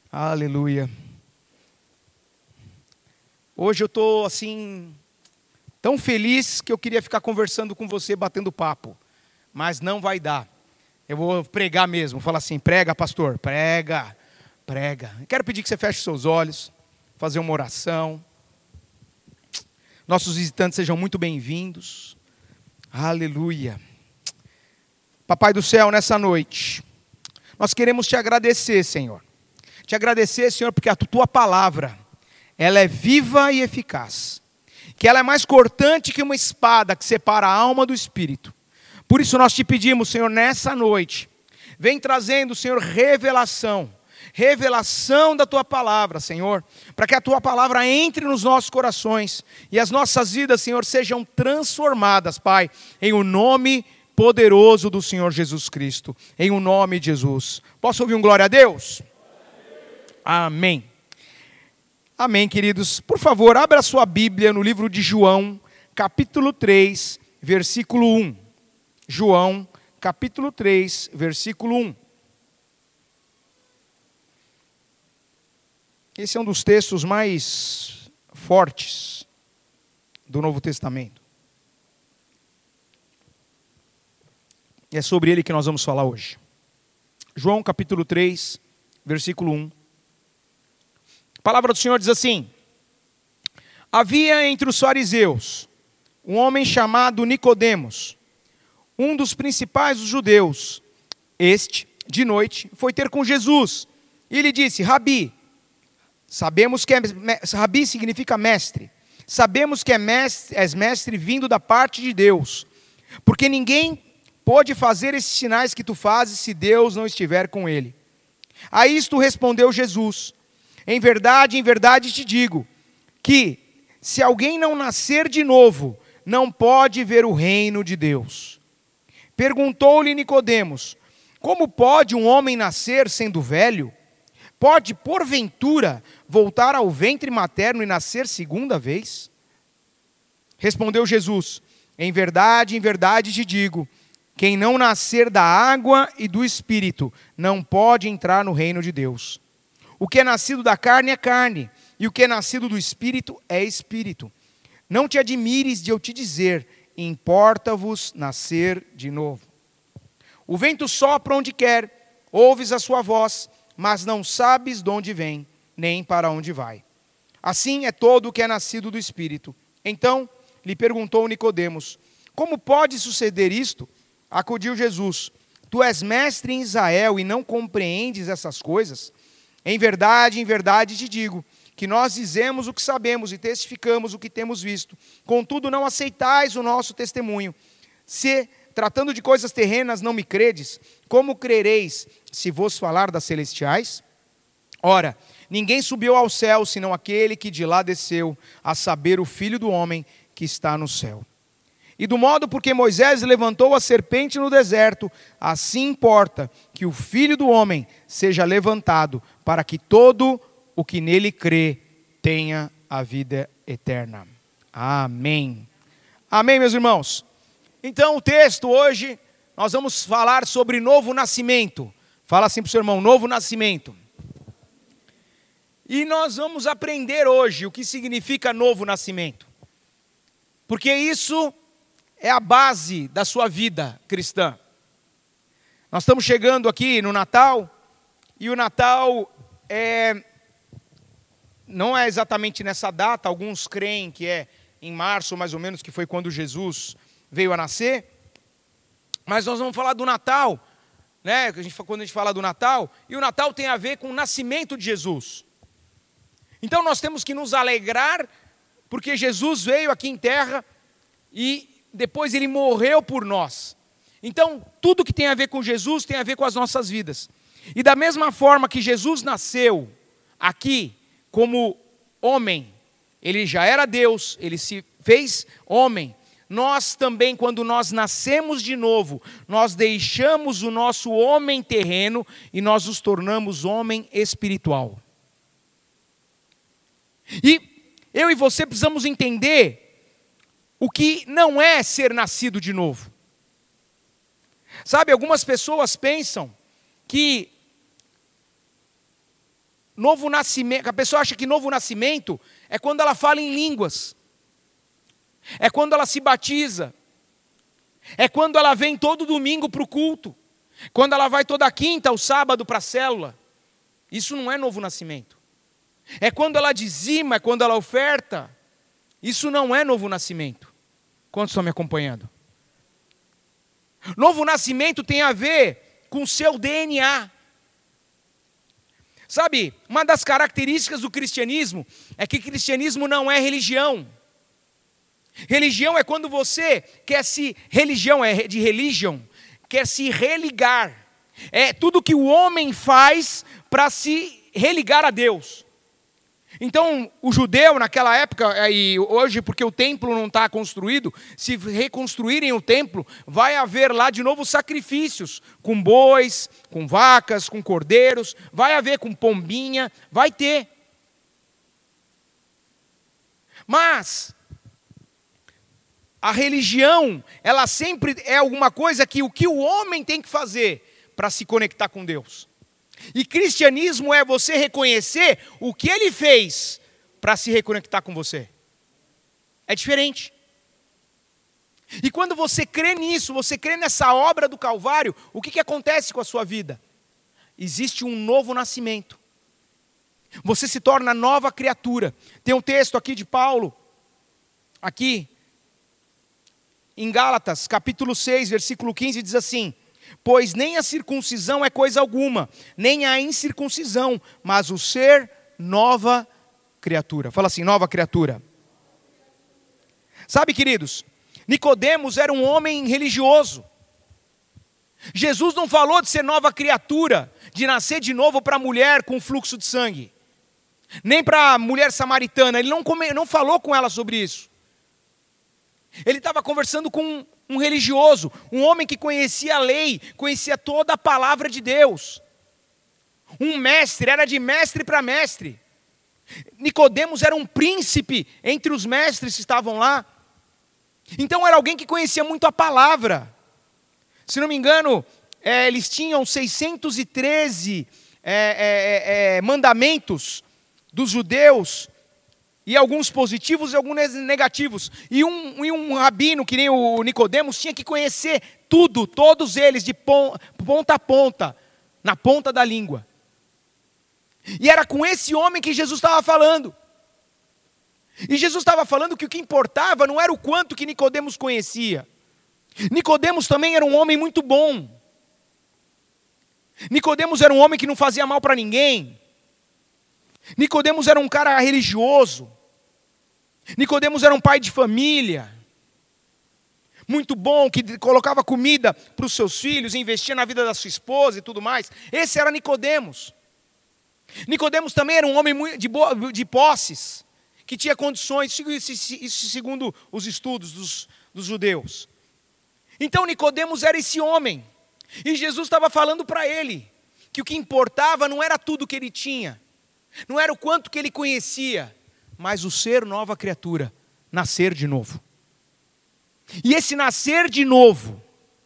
Aleluia. Hoje eu estou assim, tão feliz que eu queria ficar conversando com você, batendo papo. Mas não vai dar. Eu vou pregar mesmo. Falar assim, prega pastor, prega. Quero pedir que você feche seus olhos, fazer uma oração. Nossos visitantes sejam muito bem-vindos. Aleluia. Papai do céu, nessa noite, nós queremos te agradecer, Senhor. Te agradecer, Senhor, porque a tua palavra, ela é viva e eficaz. Que ela é mais cortante que uma espada que separa a alma do espírito. Por isso nós te pedimos, Senhor, nessa noite, vem trazendo, Senhor, revelação da tua palavra, Senhor, para que a tua palavra entre nos nossos corações e as nossas vidas, Senhor, sejam transformadas, Pai, em o nome poderoso do Senhor Jesus Cristo, em o nome de Jesus. Posso ouvir um glória a Deus? Amém. Amém, queridos. Por favor, abra a sua Bíblia no livro de João, capítulo 3, versículo 1. João, capítulo 3, versículo 1. Esse é um dos textos mais fortes do Novo Testamento. E é sobre ele que nós vamos falar hoje. João, capítulo 3, versículo 1. A palavra do Senhor diz assim: havia entre os fariseus um homem chamado Nicodemos, um dos principais dos judeus. Este, de noite, foi ter com Jesus e lhe disse: Rabi, Rabi significa mestre. Sabemos que és mestre vindo da parte de Deus, porque ninguém pode fazer esses sinais que tu fazes se Deus não estiver com ele. A isto respondeu Jesus: em verdade te digo, que se alguém não nascer de novo, não pode ver o reino de Deus. Perguntou-lhe Nicodemos: como pode um homem nascer sendo velho? Pode, porventura, voltar ao ventre materno e nascer segunda vez? Respondeu Jesus: em verdade te digo, quem não nascer da água e do Espírito, não pode entrar no reino de Deus. O que é nascido da carne é carne, e o que é nascido do Espírito é Espírito. Não te admires de eu te dizer, importa-vos nascer de novo. O vento sopra onde quer, ouves a sua voz, mas não sabes de onde vem, nem para onde vai. Assim é todo o que é nascido do Espírito. Então lhe perguntou Nicodemos: como pode suceder isto? Acudiu Jesus: tu és mestre em Israel e não compreendes essas coisas? Em verdade te digo, que nós dizemos o que sabemos e testificamos o que temos visto. Contudo, não aceitais o nosso testemunho. Se, tratando de coisas terrenas, não me credes, como crereis se vos falar das celestiais? Ora, ninguém subiu ao céu, senão aquele que de lá desceu, a saber, o Filho do homem que está no céu. E do modo porque Moisés levantou a serpente no deserto, assim importa que o Filho do homem seja levantado, para que todo o que nele crê tenha a vida eterna. Amém. Amém, meus irmãos? Então o texto hoje, nós vamos falar sobre novo nascimento. Fala assim para o seu irmão, novo nascimento. E nós vamos aprender hoje o que significa novo nascimento. Porque isso é a base da sua vida cristã. Nós estamos chegando aqui no Natal, e o Natal não é exatamente nessa data, alguns creem que é em março, mais ou menos, que foi quando Jesus veio a nascer. Mas nós vamos falar do Natal, né? Quando a gente fala do Natal, e o Natal tem a ver com o nascimento de Jesus. Então nós temos que nos alegrar, porque Jesus veio aqui em terra e depois ele morreu por nós. Então, tudo que tem a ver com Jesus tem a ver com as nossas vidas. E da mesma forma que Jesus nasceu aqui como homem, ele já era Deus, ele se fez homem. Nós também, quando nós nascemos de novo, nós deixamos o nosso homem terreno e nós nos tornamos homem espiritual. E eu e você precisamos entender o que não é ser nascido de novo. Sabe, algumas pessoas pensam que novo nascimento, a pessoa acha que novo nascimento é quando ela fala em línguas, é quando ela se batiza, é quando ela vem todo domingo para o culto, quando ela vai toda quinta ou sábado para a célula. Isso não é novo nascimento. É quando ela dizima, é quando ela oferta. Isso não é novo nascimento. Quantos estão me acompanhando? Novo nascimento tem a ver com o seu DNA. Sabe, uma das características do cristianismo é que cristianismo não é religião. Religião é quando você quer religião é de religion, quer se religar. É tudo que o homem faz para se religar a Deus. Então, o judeu naquela época, e hoje porque o templo não está construído, se reconstruírem o templo, vai haver lá de novo sacrifícios, com bois, com vacas, com cordeiros, vai haver com pombinha, vai ter. Mas a religião, ela sempre é alguma coisa que o homem tem que fazer para se conectar com Deus. E cristianismo é você reconhecer o que ele fez para se reconectar com você. É diferente. E quando você crê nisso, você crê nessa obra do Calvário, o que acontece com a sua vida? Existe um novo nascimento. Você se torna nova criatura. Tem um texto aqui de Paulo, aqui, em Gálatas, capítulo 6, versículo 15, diz assim: pois nem a circuncisão é coisa alguma, nem a incircuncisão, mas o ser nova criatura. Fala assim, nova criatura. Sabe, queridos, Nicodemos era um homem religioso. Jesus não falou de ser nova criatura, de nascer de novo para a mulher com fluxo de sangue, nem para a mulher samaritana. Ele não falou com ela sobre isso. Ele estava conversando com um religioso, um homem que conhecia a lei, conhecia toda a palavra de Deus. Um mestre, era de mestre para mestre. Nicodemos era um príncipe entre os mestres que estavam lá. Então era alguém que conhecia muito a palavra. Se não me engano, eles tinham 613 mandamentos dos judeus, e alguns positivos e alguns negativos. E um rabino, que nem o Nicodemos, tinha que conhecer tudo, todos eles, de ponta a ponta, na ponta da língua. E era com esse homem que Jesus estava falando. E Jesus estava falando que o que importava não era o quanto que Nicodemos conhecia. Nicodemos também era um homem muito bom. Nicodemos era um homem que não fazia mal para ninguém. Nicodemos era um cara religioso. Nicodemos era um pai de família, muito bom, que colocava comida para os seus filhos, investia na vida da sua esposa e tudo mais. Esse era Nicodemos. Nicodemos também era um homem de posses, que tinha condições, isso segundo os estudos dos judeus. Então Nicodemos era esse homem, e Jesus estava falando para ele, que o que importava não era tudo que ele tinha, não era o quanto que ele conhecia, mas o ser nova criatura, nascer de novo. E esse nascer de novo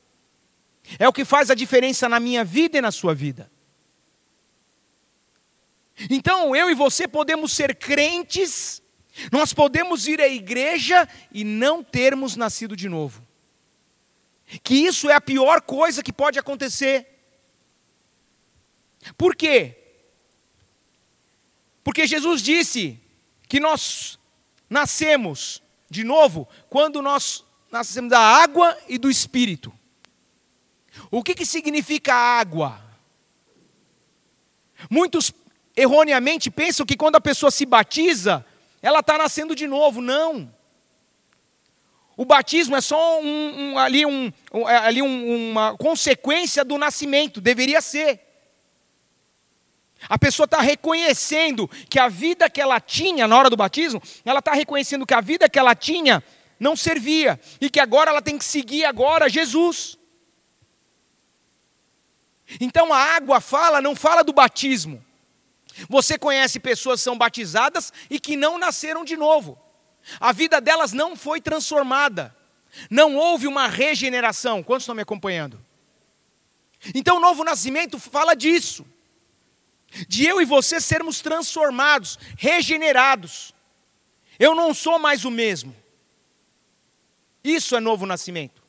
é o que faz a diferença na minha vida e na sua vida. Então eu e você podemos ser crentes, nós podemos ir à igreja e não termos nascido de novo. Que isso é a pior coisa que pode acontecer. Por quê? Porque Jesus disse que nós nascemos de novo quando nós nascemos da água e do Espírito. O que significa água? Muitos erroneamente pensam que quando a pessoa se batiza, ela está nascendo de novo. Não. O batismo é só uma consequência do nascimento, deveria ser. A pessoa está reconhecendo que a vida que ela tinha na hora do batismo, ela está reconhecendo que a vida que ela tinha não servia, e que agora ela tem que seguir agora Jesus. Então a água não fala do batismo. Você conhece pessoas que são batizadas e que não nasceram de novo. A vida delas não foi transformada. Não houve uma regeneração. Quantos estão me acompanhando? Então o novo nascimento fala disso. de eu e você sermos transformados, regenerados. Eu não sou mais o mesmo. Isso é novo nascimento.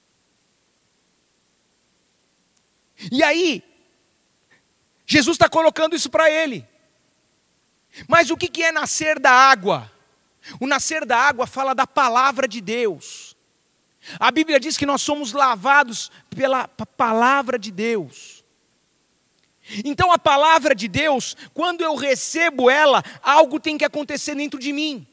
E aí, Jesus está colocando isso para ele. Mas o que é nascer da água? O nascer da água fala da palavra de Deus. A Bíblia diz que nós somos lavados pela palavra de Deus. Então a palavra de Deus, quando eu recebo ela, algo tem que acontecer dentro de mim.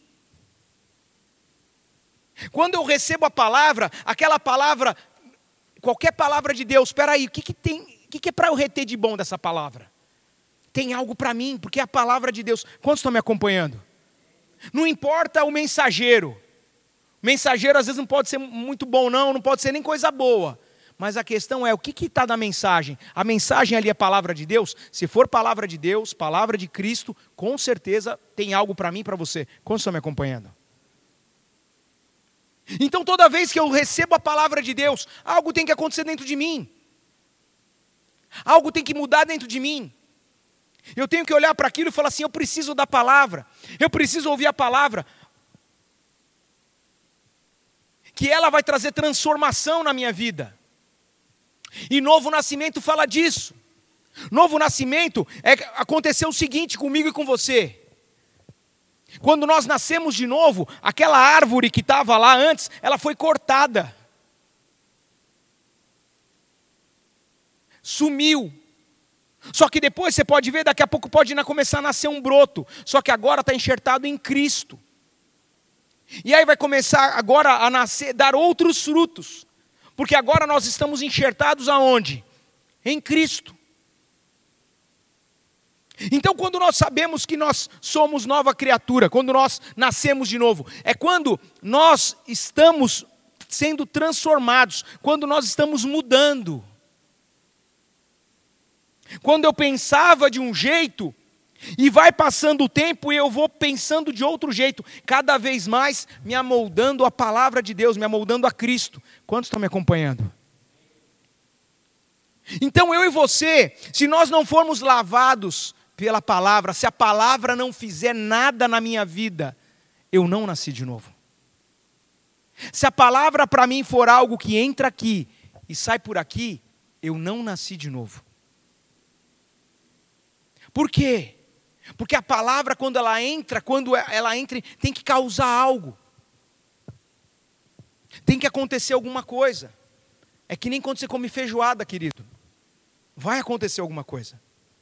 Quando eu recebo a palavra, aquela palavra, qualquer palavra de Deus, espera aí, o que é para eu reter de bom dessa palavra? Tem algo para mim, porque é a palavra de Deus. Quantos estão me acompanhando? Não importa o mensageiro. O mensageiro às vezes não pode ser muito bom não pode ser nem coisa boa. Mas a questão é, o que está na mensagem? A mensagem ali é a palavra de Deus? Se for palavra de Deus, palavra de Cristo, com certeza tem algo para mim e para você. Quantos estão me acompanhando? Então toda vez que eu recebo a palavra de Deus, algo tem que acontecer dentro de mim. Algo tem que mudar dentro de mim. Eu tenho que olhar para aquilo e falar assim, eu preciso da palavra. Eu preciso ouvir a palavra. Que ela vai trazer transformação na minha vida. E novo nascimento fala disso. Novo nascimento aconteceu o seguinte comigo e com você. Quando nós nascemos de novo, aquela árvore que estava lá antes, ela foi cortada. Sumiu. Só que depois você pode ver, daqui a pouco pode começar a nascer um broto. Só que agora está enxertado em Cristo. E aí vai começar agora a nascer, dar outros frutos. Porque agora nós estamos enxertados aonde? Em Cristo. Então quando nós sabemos que nós somos nova criatura, quando nós nascemos de novo, é quando nós estamos sendo transformados, quando nós estamos mudando. Quando eu pensava de um jeito, e vai passando o tempo e eu vou pensando de outro jeito, cada vez mais me amoldando a palavra de Deus, me amoldando a Cristo. Quantos estão me acompanhando? Então eu e você, se nós não formos lavados pela palavra, se a palavra não fizer nada na minha vida, eu não nasci de novo. Se a palavra para mim for algo que entra aqui e sai por aqui, eu não nasci de novo. Por quê? Porque a palavra quando ela entra, tem que causar algo. Tem que acontecer alguma coisa. É que nem quando você come feijoada, querido. Vai acontecer alguma coisa.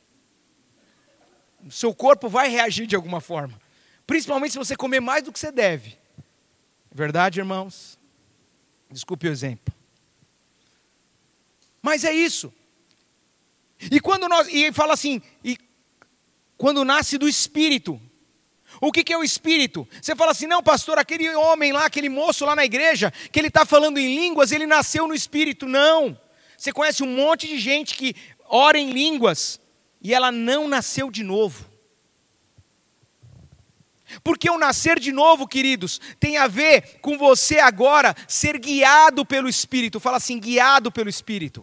O seu corpo vai reagir de alguma forma. Principalmente se você comer mais do que você deve. Verdade, irmãos? Desculpe o exemplo. Mas é isso. E fala assim, quando nasce do Espírito. O que é o Espírito? Você fala assim, não pastor, aquele homem lá, aquele moço lá na igreja, que ele está falando em línguas, ele nasceu no Espírito. Não. Você conhece um monte de gente que ora em línguas, e ela não nasceu de novo. Porque o nascer de novo, queridos, tem a ver com você agora ser guiado pelo Espírito. Fala assim, guiado pelo Espírito.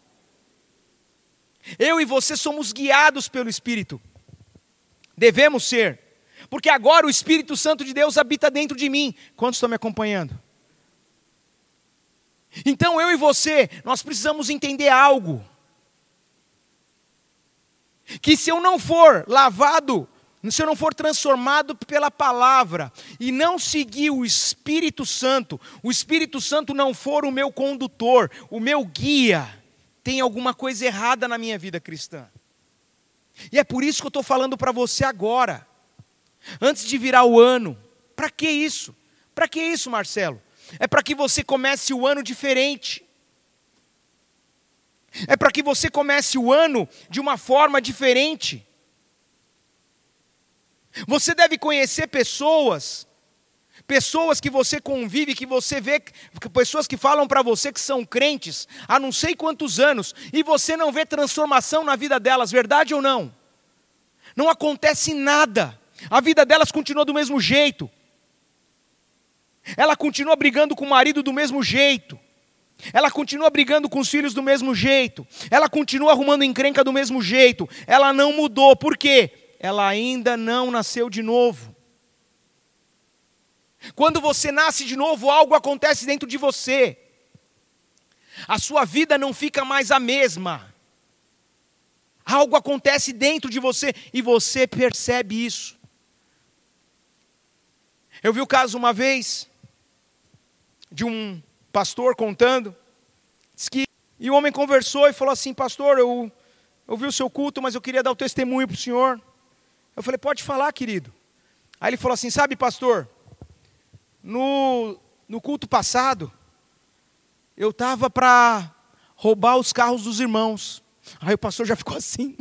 Eu e você somos guiados pelo Espírito. Devemos ser. Porque agora o Espírito Santo de Deus habita dentro de mim. Quantos estão me acompanhando? Então eu e você, nós precisamos entender algo. Que se eu não for lavado, se eu não for transformado pela palavra, e não seguir o Espírito Santo não for o meu condutor, o meu guia, tem alguma coisa errada na minha vida cristã. E é por isso que eu estou falando para você agora. Antes de virar o ano. Para que isso? Para que isso, Marcelo? É para que você comece o ano diferente. É para que você comece o ano de uma forma diferente. Você deve conhecer pessoas que você convive, que você vê, pessoas que falam para você que são crentes há não sei quantos anos, e você não vê transformação na vida delas, verdade ou não? Não acontece nada, a vida delas continua do mesmo jeito, ela continua brigando com o marido do mesmo jeito, Ela continua brigando com os filhos do mesmo jeito. Ela continua arrumando encrenca do mesmo jeito. Ela não mudou. Por quê? Ela ainda não nasceu de novo. Quando você nasce de novo, algo acontece dentro de você. A sua vida não fica mais a mesma. Algo acontece dentro de você e você percebe isso. Eu vi o caso uma vez de um pastor contando, e o homem conversou e falou assim: pastor, eu vi o seu culto, mas eu queria dar o testemunho para o senhor. Eu falei: pode falar, querido. Aí ele falou assim: sabe, pastor, no culto passado, eu estava para roubar os carros dos irmãos. Aí o pastor já ficou assim,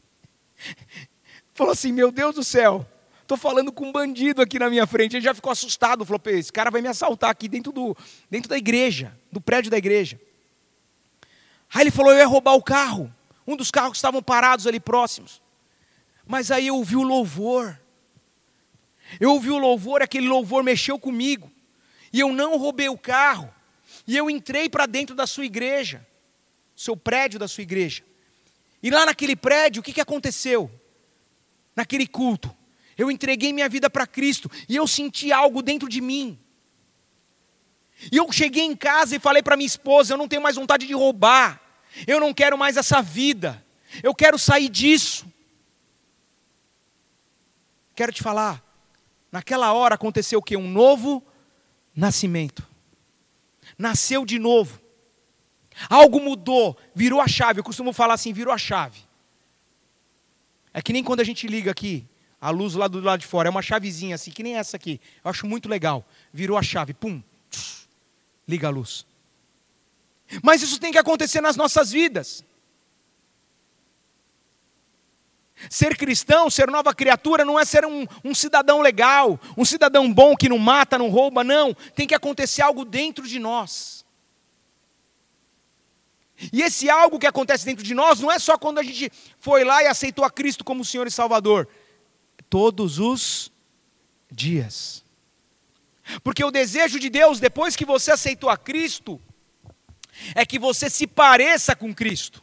falou assim: meu Deus do céu, estou falando com um bandido aqui na minha frente. Ele já ficou assustado, falou: esse cara vai me assaltar aqui dentro da igreja, do prédio da igreja. Aí ele falou: eu ia roubar o carro, um dos carros que estavam parados ali próximos. Mas aí eu ouvi o louvor. Aquele louvor mexeu comigo. E eu não roubei o carro. E eu entrei para dentro da sua igreja, seu prédio da sua igreja. E lá naquele prédio, o que aconteceu? Naquele culto, eu entreguei minha vida para Cristo e eu senti algo dentro de mim. E eu cheguei em casa e falei para minha esposa: eu não tenho mais vontade de roubar. Eu não quero mais essa vida. Eu quero sair disso. Quero te falar, naquela hora aconteceu o quê? Um novo nascimento. Nasceu de novo. Algo mudou, virou a chave. Eu costumo falar assim: virou a chave. É que nem quando a gente liga aqui, a luz lá do lado de fora, é uma chavezinha assim, que nem essa aqui. Eu acho muito legal. Virou a chave, pum, liga a luz. Mas isso tem que acontecer nas nossas vidas. Ser cristão, ser nova criatura, não é ser um cidadão legal, um cidadão bom que não mata, não rouba, não. Tem que acontecer algo dentro de nós. E esse algo que acontece dentro de nós não é só quando a gente foi lá e aceitou a Cristo como Senhor e Salvador. Todos os dias. Porque o desejo de Deus, depois que você aceitou a Cristo, é que você se pareça com Cristo.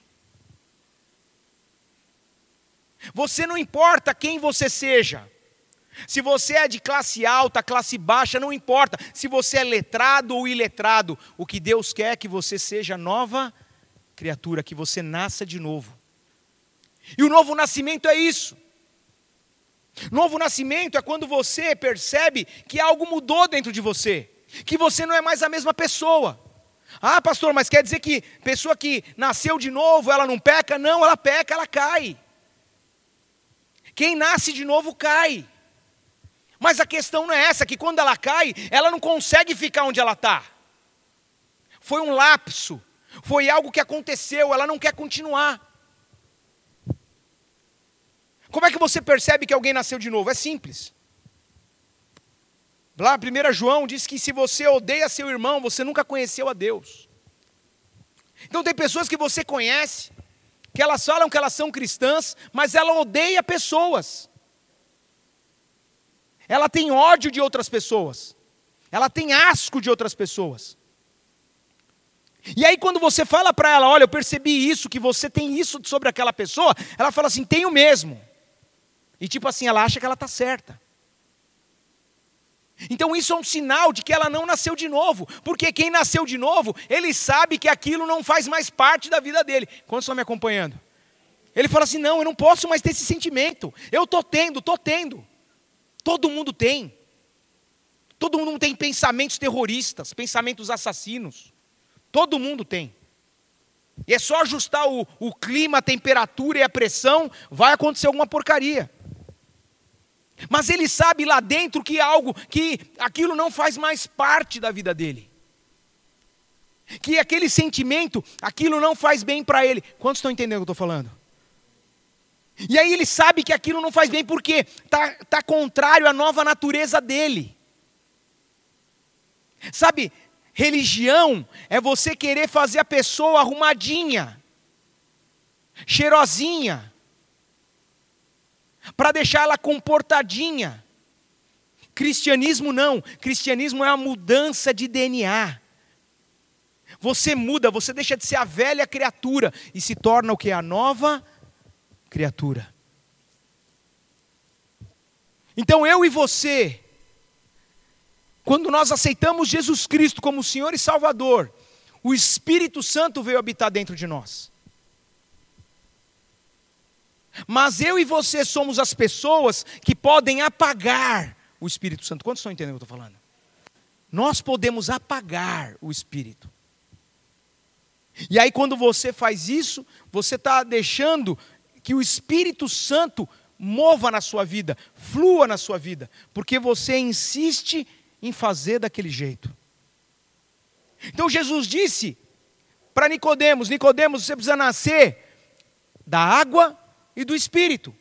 Você não importa quem você seja. Se você é de classe alta, classe baixa, não importa. Se você é letrado ou iletrado, o que Deus quer é que você seja nova criatura, que você nasça de novo. E o novo nascimento é isso. Novo nascimento é quando você percebe que algo mudou dentro de você, que você não é mais a mesma pessoa. Ah, pastor, mas quer dizer que pessoa que nasceu de novo, ela não peca? Não, ela peca, ela cai. Quem nasce de novo cai. Mas a questão não é essa, que quando ela cai, ela não consegue ficar onde ela está. Foi um lapso, foi algo que aconteceu, ela não quer continuar. Como é que você percebe que alguém nasceu de novo? É simples. Lá 1 João diz que se você odeia seu irmão, você nunca conheceu a Deus. Então tem pessoas que você conhece, que elas falam que elas são cristãs, mas ela odeia pessoas. Ela tem ódio de outras pessoas. Ela tem asco de outras pessoas. E aí quando você fala para ela: olha, eu percebi isso, que você tem isso sobre aquela pessoa, ela fala assim: tenho mesmo. E tipo assim, ela acha que ela está certa. Então isso é um sinal de que ela não nasceu de novo. Porque quem nasceu de novo, ele sabe que aquilo não faz mais parte da vida dele. Quantos estão me acompanhando? Ele fala assim: não, eu não posso mais ter esse sentimento. Eu estou tendo. Todo mundo tem. Todo mundo tem pensamentos terroristas, pensamentos assassinos. Todo mundo tem. E é só ajustar o clima, a temperatura e a pressão, vai acontecer alguma porcaria. Mas ele sabe lá dentro que aquilo não faz mais parte da vida dele. Que aquele sentimento, aquilo não faz bem para ele. Quantos estão entendendo o que eu estou falando? E aí ele sabe que aquilo não faz bem porque está contrário à nova natureza dele. Sabe, religião é você querer fazer a pessoa arrumadinha, cheirosinha, para deixar ela comportadinha. Cristianismo não. Cristianismo é a mudança de DNA. Você muda, você deixa de ser a velha criatura e se torna o que? A nova criatura. Então eu e você, quando nós aceitamos Jesus Cristo como Senhor e Salvador, o Espírito Santo veio habitar dentro de nós. Mas eu e você somos as pessoas que podem apagar o Espírito Santo. Quantos estão entendendo o que eu estou falando? Nós podemos apagar o Espírito. E aí quando você faz isso, você está deixando que o Espírito Santo mova na sua vida, flua na sua vida, porque você insiste em fazer daquele jeito. Então Jesus disse para Nicodemos, Nicodemos, você precisa nascer da água e do Espírito.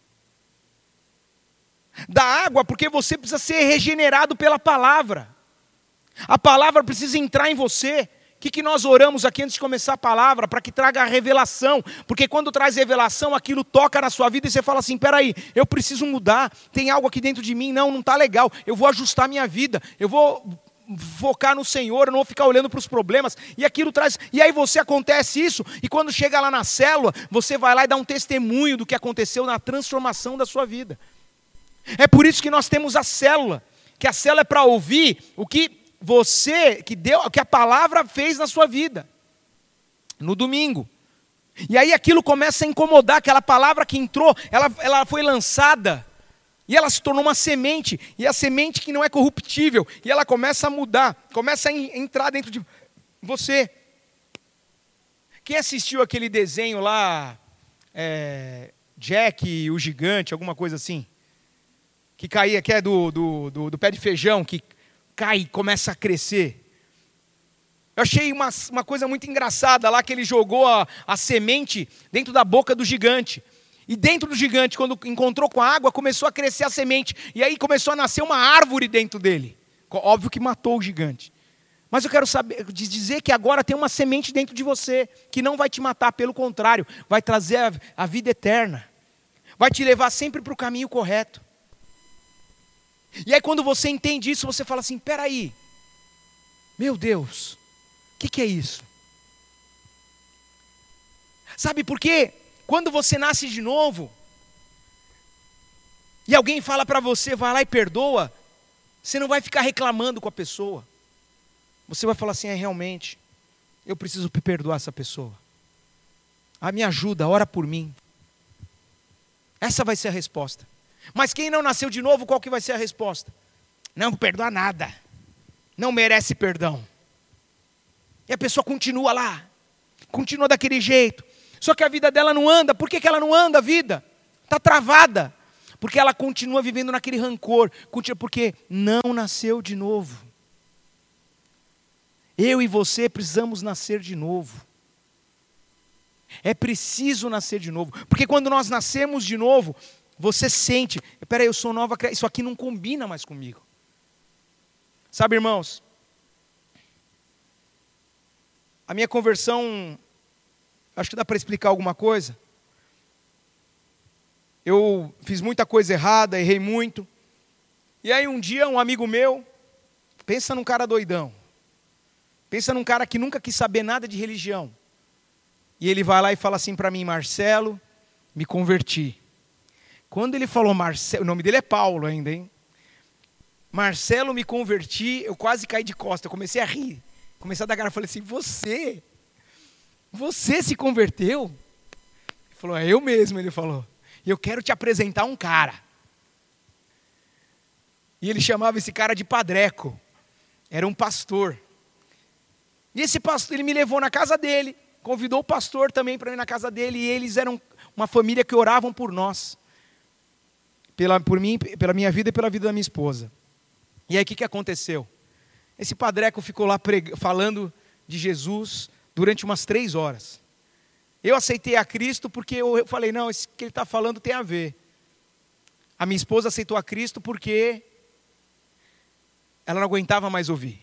Da água, porque você precisa ser regenerado pela palavra. A palavra precisa entrar em você. O que nós oramos aqui antes de começar a palavra? Para que traga a revelação. Porque quando traz revelação, aquilo toca na sua vida e você fala assim, peraí, eu preciso mudar. Tem algo aqui dentro de mim, não está legal. Eu vou ajustar minha vida. Eu vou focar no Senhor, eu não vou ficar olhando para os problemas. E aquilo traz, e aí você acontece isso, e quando chega lá na célula, você vai lá e dá um testemunho do que aconteceu na transformação da sua vida. É por isso que nós temos a célula, que a célula é para ouvir o que que a palavra fez na sua vida, no domingo. E aí aquilo começa a incomodar, aquela palavra que entrou, ela foi lançada, e ela se tornou uma semente, e a semente que não é corruptível, e ela começa a mudar, começa a entrar dentro de você. Quem assistiu aquele desenho lá, Jack e o Gigante, alguma coisa assim? Que caía, que é do pé de feijão, que cai e começa a crescer. Eu achei uma coisa muito engraçada lá, que ele jogou a semente dentro da boca do gigante. E dentro do gigante, quando encontrou com a água, começou a crescer a semente. E aí começou a nascer uma árvore dentro dele. Óbvio que matou o gigante. Mas eu quero dizer que agora tem uma semente dentro de você, que não vai te matar, pelo contrário, vai trazer a vida eterna. Vai te levar sempre para o caminho correto. E aí quando você entende isso, você fala assim, peraí, meu Deus, o que é isso? Sabe por quê? Quando você nasce de novo, e alguém fala para você, vai lá e perdoa, você não vai ficar reclamando com a pessoa. Você vai falar assim, realmente, eu preciso perdoar essa pessoa. Me ajuda, ora por mim. Essa vai ser a resposta. Mas quem não nasceu de novo, qual que vai ser a resposta? Não perdoa nada. Não merece perdão. E a pessoa continua lá. Continua daquele jeito. Só que a vida dela não anda. Por que ela não anda a vida? Está travada. Porque ela continua vivendo naquele rancor. Porque não nasceu de novo. Eu e você precisamos nascer de novo. É preciso nascer de novo. Porque quando nós nascemos de novo, você sente, peraí, eu sou nova, isso aqui não combina mais comigo. Sabe, irmãos, a minha conversão, acho que dá para explicar alguma coisa. Eu fiz muita coisa errada, errei muito. E aí um dia um amigo meu, pensa num cara doidão. Pensa num cara que nunca quis saber nada de religião. E ele vai lá e fala assim para mim, Marcelo, me converti. Quando ele falou Marcelo, o nome dele é Paulo ainda, hein? Marcelo, me converti, eu quase caí de costa, eu comecei a rir. Comecei a dar cara, falei assim, você se converteu? Ele falou, é eu mesmo, ele falou. E eu quero te apresentar um cara. E ele chamava esse cara de Padreco. Era um pastor. E esse pastor, ele me levou na casa dele, convidou o pastor também para ir na casa dele, e eles eram uma família que oravam por nós. Por mim, pela minha vida e pela vida da minha esposa. E aí o que aconteceu? Esse Padreco ficou lá falando de Jesus durante umas 3 horas. Eu aceitei a Cristo porque eu falei, não, isso que ele está falando tem a ver. A minha esposa aceitou a Cristo porque ela não aguentava mais ouvir.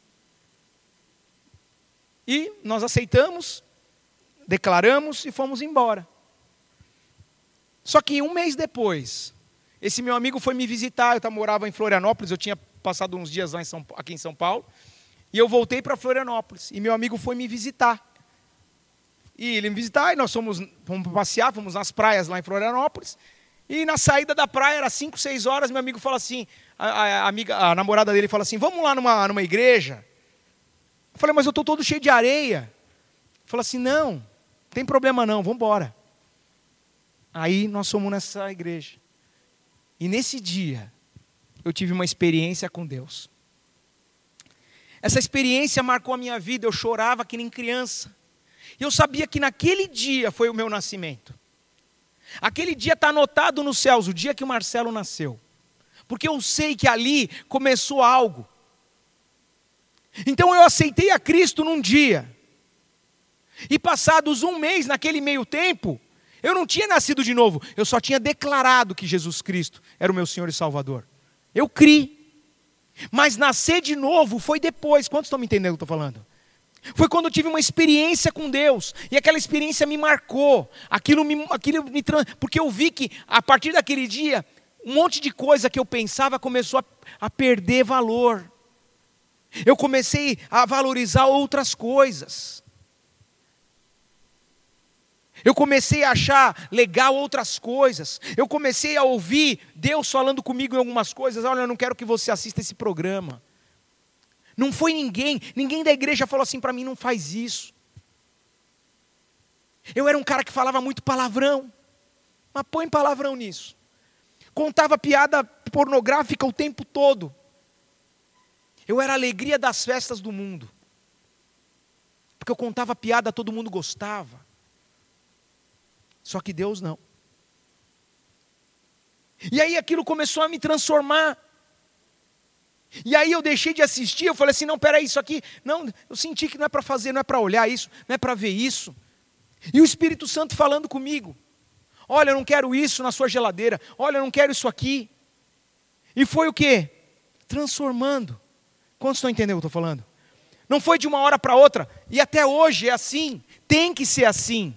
E nós aceitamos, declaramos e fomos embora. Só que 1 mês depois, esse meu amigo foi me visitar, eu morava em Florianópolis, eu tinha passado uns dias lá aqui em São Paulo, E eu voltei para Florianópolis. E meu amigo foi me visitar. E ele me visitar, e nós fomos passear, fomos nas praias lá em Florianópolis. E na saída da praia, era 5, 6 horas, meu amigo fala assim, a namorada dele fala assim, vamos lá numa igreja? Eu falei, mas eu estou todo cheio de areia. Fala assim, não tem problema não, vamos embora. Aí nós fomos nessa igreja. E nesse dia, eu tive uma experiência com Deus. Essa experiência marcou a minha vida, eu chorava que nem criança. E eu sabia que naquele dia foi o meu nascimento. Aquele dia está anotado nos céus, o dia que o Marcelo nasceu. Porque eu sei que ali começou algo. Então eu aceitei a Cristo num dia. E passados um mês, naquele meio tempo, eu não tinha nascido de novo. Eu só tinha declarado que Jesus Cristo era o meu Senhor e Salvador. Eu criei. Mas nascer de novo foi depois. Quantos estão me entendendo o que eu estou falando? Foi quando eu tive uma experiência com Deus. E aquela experiência me marcou. Porque eu vi que a partir daquele dia, um monte de coisa que eu pensava começou a perder valor. Eu comecei a valorizar outras coisas. Eu comecei a achar legal outras coisas. Eu comecei a ouvir Deus falando comigo em algumas coisas. Olha, eu não quero que você assista esse programa. Não foi ninguém da igreja falou assim para mim, não faz isso. Eu era um cara que falava muito palavrão. Mas põe palavrão nisso. Contava piada pornográfica o tempo todo. Eu era a alegria das festas do mundo. Porque eu contava piada, todo mundo gostava. Só que Deus não. E aí aquilo começou a me transformar. E aí eu deixei de assistir, eu falei assim, não, peraí, isso aqui, não, eu senti que não é para fazer, não é para olhar isso, não é para ver isso. E o Espírito Santo falando comigo, olha, eu não quero isso na sua geladeira, olha, eu não quero isso aqui. E foi o quê? Transformando. Quantos estão entendendo o que eu estou falando? Não foi de uma hora para outra, e até hoje é assim, tem que ser assim.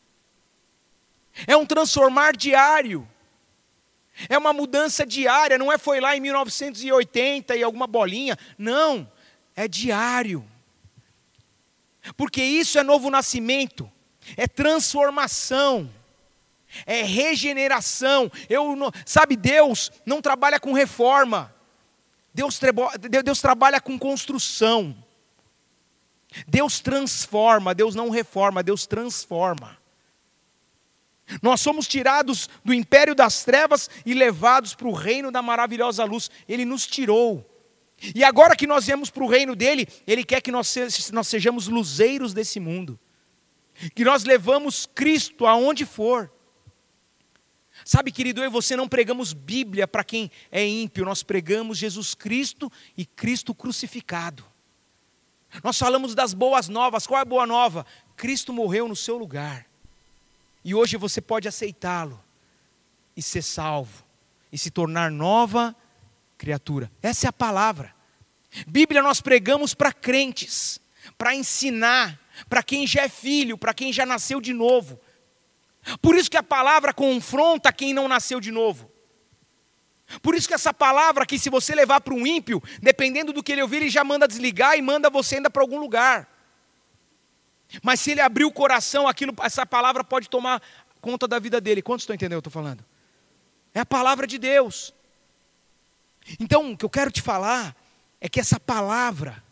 É um transformar diário. É uma mudança diária, não é foi lá em 1980 e alguma bolinha. Não, é diário. Porque isso é novo nascimento, é transformação, é regeneração. Sabe, Deus não trabalha com reforma. Deus trabalha com construção. Deus transforma, Deus não reforma, Deus transforma. Nós somos tirados do império das trevas e levados para o reino da maravilhosa luz. Ele nos tirou. E agora que nós viemos para o reino dele, Ele quer que nós sejamos luzeiros desse mundo. Que nós levamos Cristo aonde for. Sabe, querido, eu e você não pregamos Bíblia para quem é ímpio. Nós pregamos Jesus Cristo e Cristo crucificado. Nós falamos das boas novas. Qual é a boa nova? Cristo morreu no seu lugar. E hoje você pode aceitá-lo e ser salvo e se tornar nova criatura. Essa é a palavra. Bíblia nós pregamos para crentes, para ensinar, para quem já é filho, para quem já nasceu de novo. Por isso que a palavra confronta quem não nasceu de novo. Por isso que essa palavra que se você levar para um ímpio, dependendo do que ele ouvir, ele já manda desligar e manda você ainda para algum lugar. Mas se ele abrir o coração, essa palavra pode tomar conta da vida dele. Quantos estão entendendo o que eu estou falando? É a palavra de Deus. Então, o que eu quero te falar é que essa palavra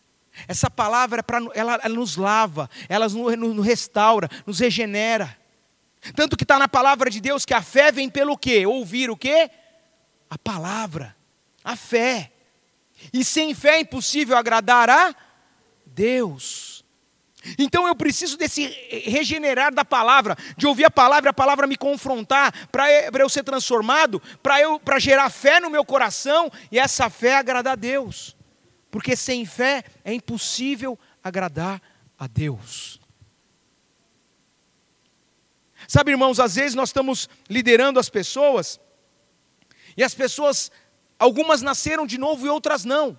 ela nos lava, ela nos restaura, nos regenera. Tanto que está na palavra de Deus que a fé vem pelo quê? Ouvir o quê? A palavra, a fé. E sem fé é impossível agradar a Deus. Então eu preciso desse regenerar da palavra, de ouvir a palavra me confrontar, para eu ser transformado, para gerar fé no meu coração, e essa fé agradar a Deus. Porque sem fé é impossível agradar a Deus. Sabe, irmãos, às vezes nós estamos liderando as pessoas, e as pessoas, algumas nasceram de novo e outras não.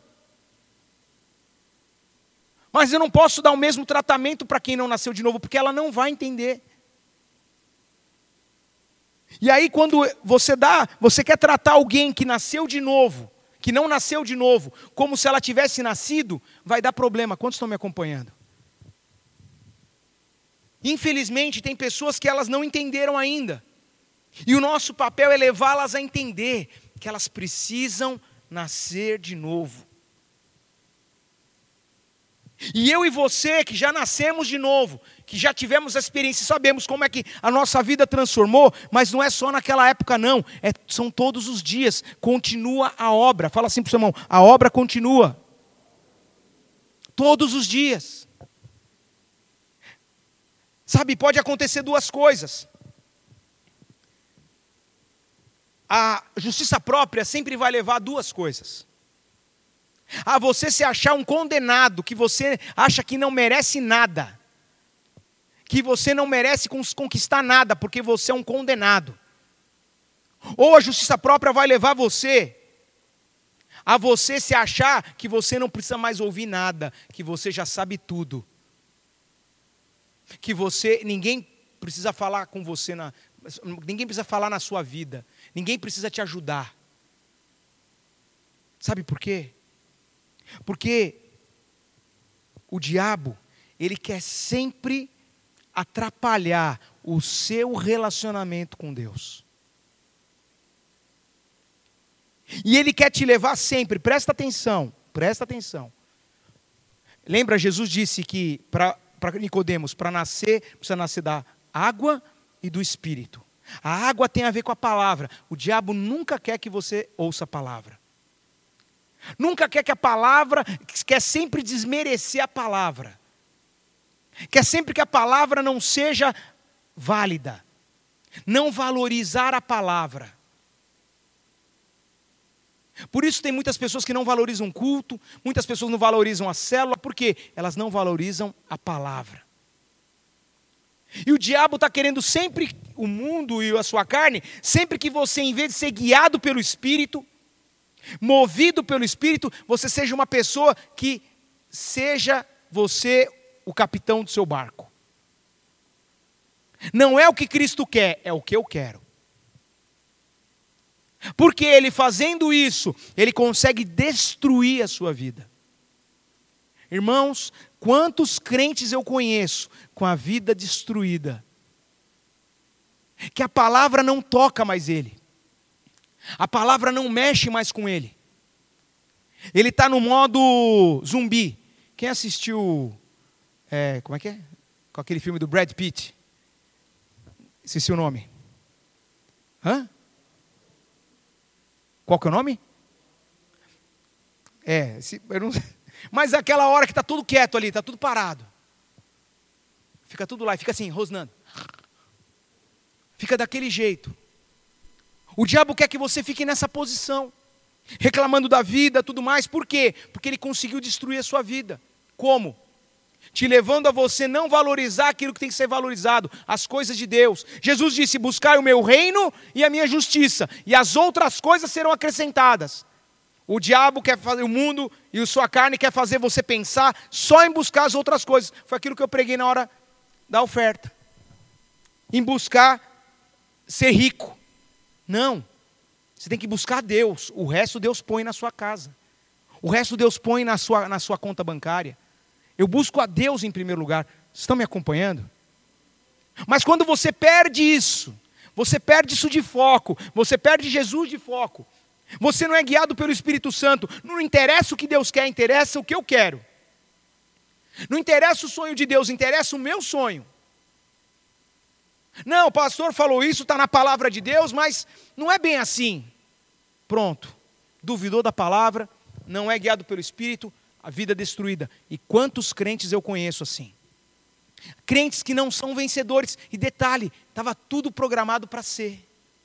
Mas eu não posso dar o mesmo tratamento para quem não nasceu de novo, porque ela não vai entender. E aí quando você quer tratar alguém que nasceu de novo, que não nasceu de novo, como se ela tivesse nascido, vai dar problema. Quantos estão me acompanhando? Infelizmente, tem pessoas que elas não entenderam ainda. E o nosso papel é levá-las a entender que elas precisam nascer de novo. E eu e você, que já nascemos de novo, que já tivemos a experiência, sabemos como é que a nossa vida transformou, mas não é só naquela época não, são todos os dias, continua a obra. Fala assim para o seu irmão, a obra continua. Todos os dias. Sabe, pode acontecer duas coisas. A justiça própria sempre vai levar a duas coisas. A você se achar um condenado, que você acha que não merece nada. Que você não merece conquistar nada, porque você é um condenado. Ou a justiça própria vai levar você a você se achar que você não precisa mais ouvir nada, que você já sabe tudo. Que ninguém precisa falar com você, ninguém precisa falar na sua vida, ninguém precisa te ajudar. Sabe por quê? Porque o diabo, ele quer sempre atrapalhar o seu relacionamento com Deus. E ele quer te levar sempre, presta atenção. Lembra, Jesus disse que para Nicodemos, para nascer, precisa nascer da água e do Espírito. A água tem a ver com a palavra. O diabo nunca quer que você ouça a palavra. Nunca quer que a palavra, quer sempre desmerecer a palavra. Quer sempre que a palavra não seja válida. Não valorizar a palavra. Por isso tem muitas pessoas que não valorizam o culto, muitas pessoas não valorizam a célula, porque elas não valorizam a palavra. E o diabo está querendo sempre, o mundo e a sua carne, sempre que você, em vez de ser guiado pelo Espírito, movido pelo Espírito, você seja uma pessoa que seja você o capitão do seu barco. Não é o que Cristo quer, é o que eu quero. Porque ele fazendo isso, ele consegue destruir a sua vida. Irmãos, quantos crentes eu conheço com a vida destruída, que a palavra não toca mais ele, a palavra não mexe mais com ele, ele está no modo zumbi. Quem assistiu, como é que é? Com aquele filme do Brad Pitt, esqueci o nome. Qual que é o nome? Eu não sei. Mas aquela hora que está tudo quieto ali, está tudo parado. Fica tudo lá, fica assim, rosnando. Fica daquele jeito. O diabo quer que você fique nessa posição, reclamando da vida, tudo mais. Por quê? Porque ele conseguiu destruir a sua vida. Como? Te levando a você não valorizar aquilo que tem que ser valorizado, as coisas de Deus. Jesus disse, buscai o meu reino e a minha justiça, e as outras coisas serão acrescentadas. O diabo quer fazer, o mundo e a sua carne quer fazer você pensar só em buscar as outras coisas. Foi aquilo que eu preguei na hora da oferta. Em buscar ser rico. Não. Você tem que buscar Deus. O resto Deus põe na sua casa. O resto Deus põe na sua conta bancária. Eu busco a Deus em primeiro lugar. Vocês estão me acompanhando? Mas quando você perde isso de foco, você perde Jesus de foco, você não é guiado pelo Espírito Santo, não interessa o que Deus quer, interessa o que eu quero. Não interessa o sonho de Deus, interessa o meu sonho. Não, o pastor falou isso, está na palavra de Deus, mas não é bem assim. Pronto, duvidou da palavra, não é guiado pelo Espírito, a vida destruída. E quantos crentes eu conheço assim? Crentes que não são vencedores. E detalhe, estava tudo programado para ser.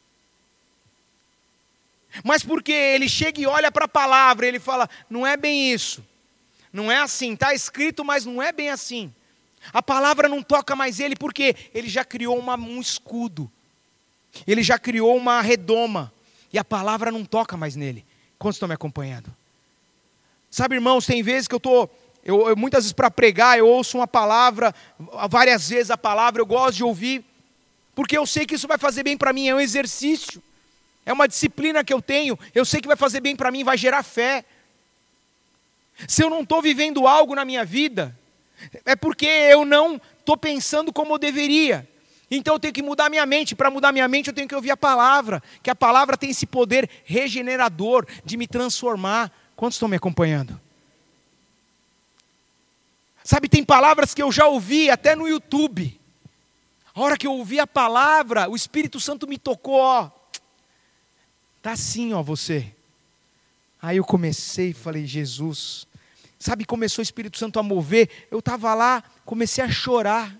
Mas porque ele chega e olha para a palavra, ele fala, não é bem isso. Não é assim, está escrito, mas não é bem assim. A palavra não toca mais ele, porque ele já criou um escudo. Ele já criou uma redoma. E a palavra não toca mais nele. Quantos estão me acompanhando? Sabe, irmãos, tem vezes que eu muitas vezes para pregar, eu ouço uma palavra, várias vezes a palavra, eu gosto de ouvir, porque eu sei que isso vai fazer bem para mim, é um exercício. é uma disciplina que eu tenho, eu sei que vai fazer bem para mim, vai gerar fé. Se eu não estou vivendo algo na minha vida, é porque eu não estou pensando como eu deveria. Então eu tenho que mudar minha mente. Para mudar minha mente eu tenho que ouvir a palavra. Que a palavra tem esse poder regenerador de me transformar. Quantos estão me acompanhando? Sabe, tem palavras que eu já ouvi até no YouTube. A hora que eu ouvi a palavra, o Espírito Santo me tocou, ó. Tá assim, ó, você. Aí eu comecei e falei, Jesus. Sabe, começou o Espírito Santo a mover. Eu estava lá, comecei a chorar.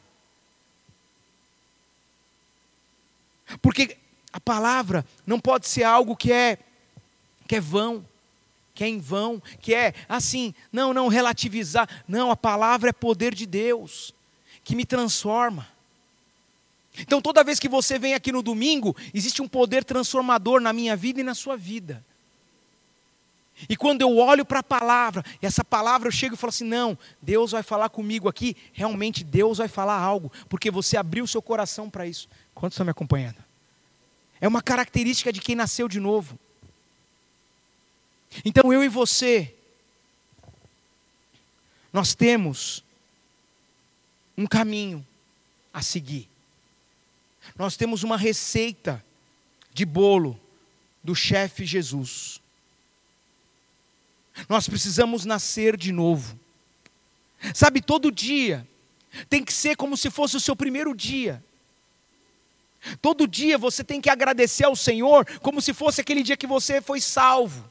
Porque a palavra não pode ser algo que é vão, que é em vão, que é assim, não, relativizar. Não, a palavra é poder de Deus, que me transforma. Então toda vez que você vem aqui no domingo, existe um poder transformador na minha vida e na sua vida. E quando eu olho para a palavra, e essa palavra eu chego e falo assim, não, Deus vai falar comigo aqui, realmente Deus vai falar algo, porque você abriu o seu coração para isso. Quantos estão me acompanhando? É uma característica de quem nasceu de novo. Então eu e você, nós temos um caminho a seguir. Nós temos uma receita de bolo do chefe Jesus. Nós precisamos nascer de novo. Sabe, todo dia tem que ser como se fosse o seu primeiro dia. Todo dia você tem que agradecer ao Senhor como se fosse aquele dia que você foi salvo.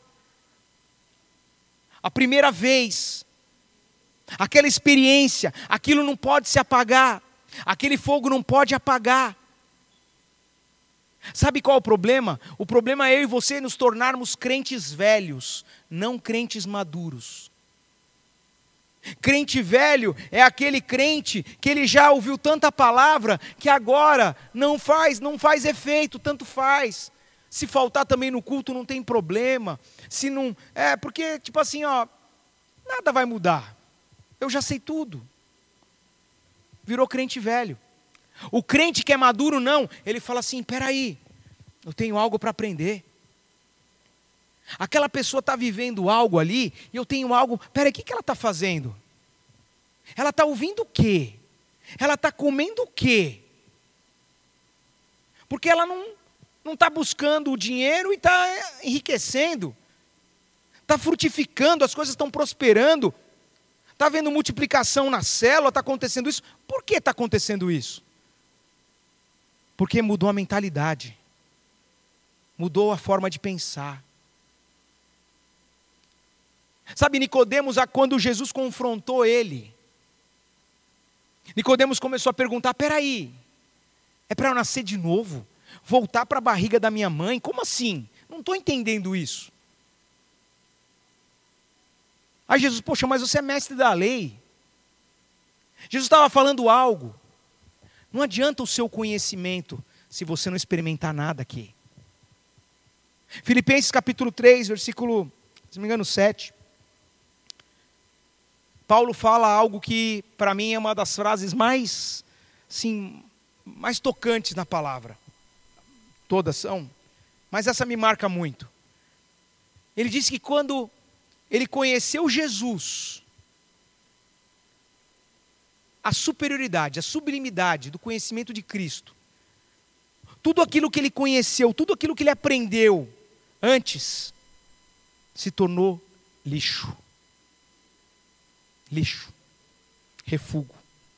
A primeira vez. Aquela experiência, aquilo não pode se apagar. Aquele fogo não pode apagar. Sabe qual é o problema? O problema é eu e você nos tornarmos crentes velhos, não crentes maduros. Crente velho é aquele crente que ele já ouviu tanta palavra que agora não faz efeito, tanto faz. Se faltar também no culto não tem problema. Se não, porque tipo assim, ó, nada vai mudar. Eu já sei tudo. Virou crente velho. O crente que é maduro não, ele fala assim, peraí, eu tenho algo para aprender. Aquela pessoa está vivendo algo ali, e eu tenho algo, peraí, o que ela está fazendo? Ela está ouvindo o quê? Ela está comendo o quê? Porque ela não está buscando o dinheiro e está enriquecendo. Está frutificando, as coisas estão prosperando. Está havendo multiplicação na célula, está acontecendo isso. Por que está acontecendo isso? Porque mudou a mentalidade. Mudou a forma de pensar. Sabe, Nicodemos, quando Jesus confrontou ele, Nicodemos começou a perguntar, peraí, é para eu nascer de novo? Voltar para a barriga da minha mãe? Como assim? Não estou entendendo isso. Aí Jesus, poxa, mas você é mestre da lei. Jesus estava falando algo. Não adianta o seu conhecimento se você não experimentar nada aqui. Filipenses capítulo 3, versículo, se não me engano, 7. Paulo fala algo que para mim é uma das frases mais tocantes na palavra. Todas são, mas essa me marca muito. Ele disse que quando ele conheceu Jesus, a superioridade, a sublimidade do conhecimento de Cristo, tudo aquilo que ele conheceu, tudo aquilo que ele aprendeu antes, se tornou lixo. Lixo. Refúgio.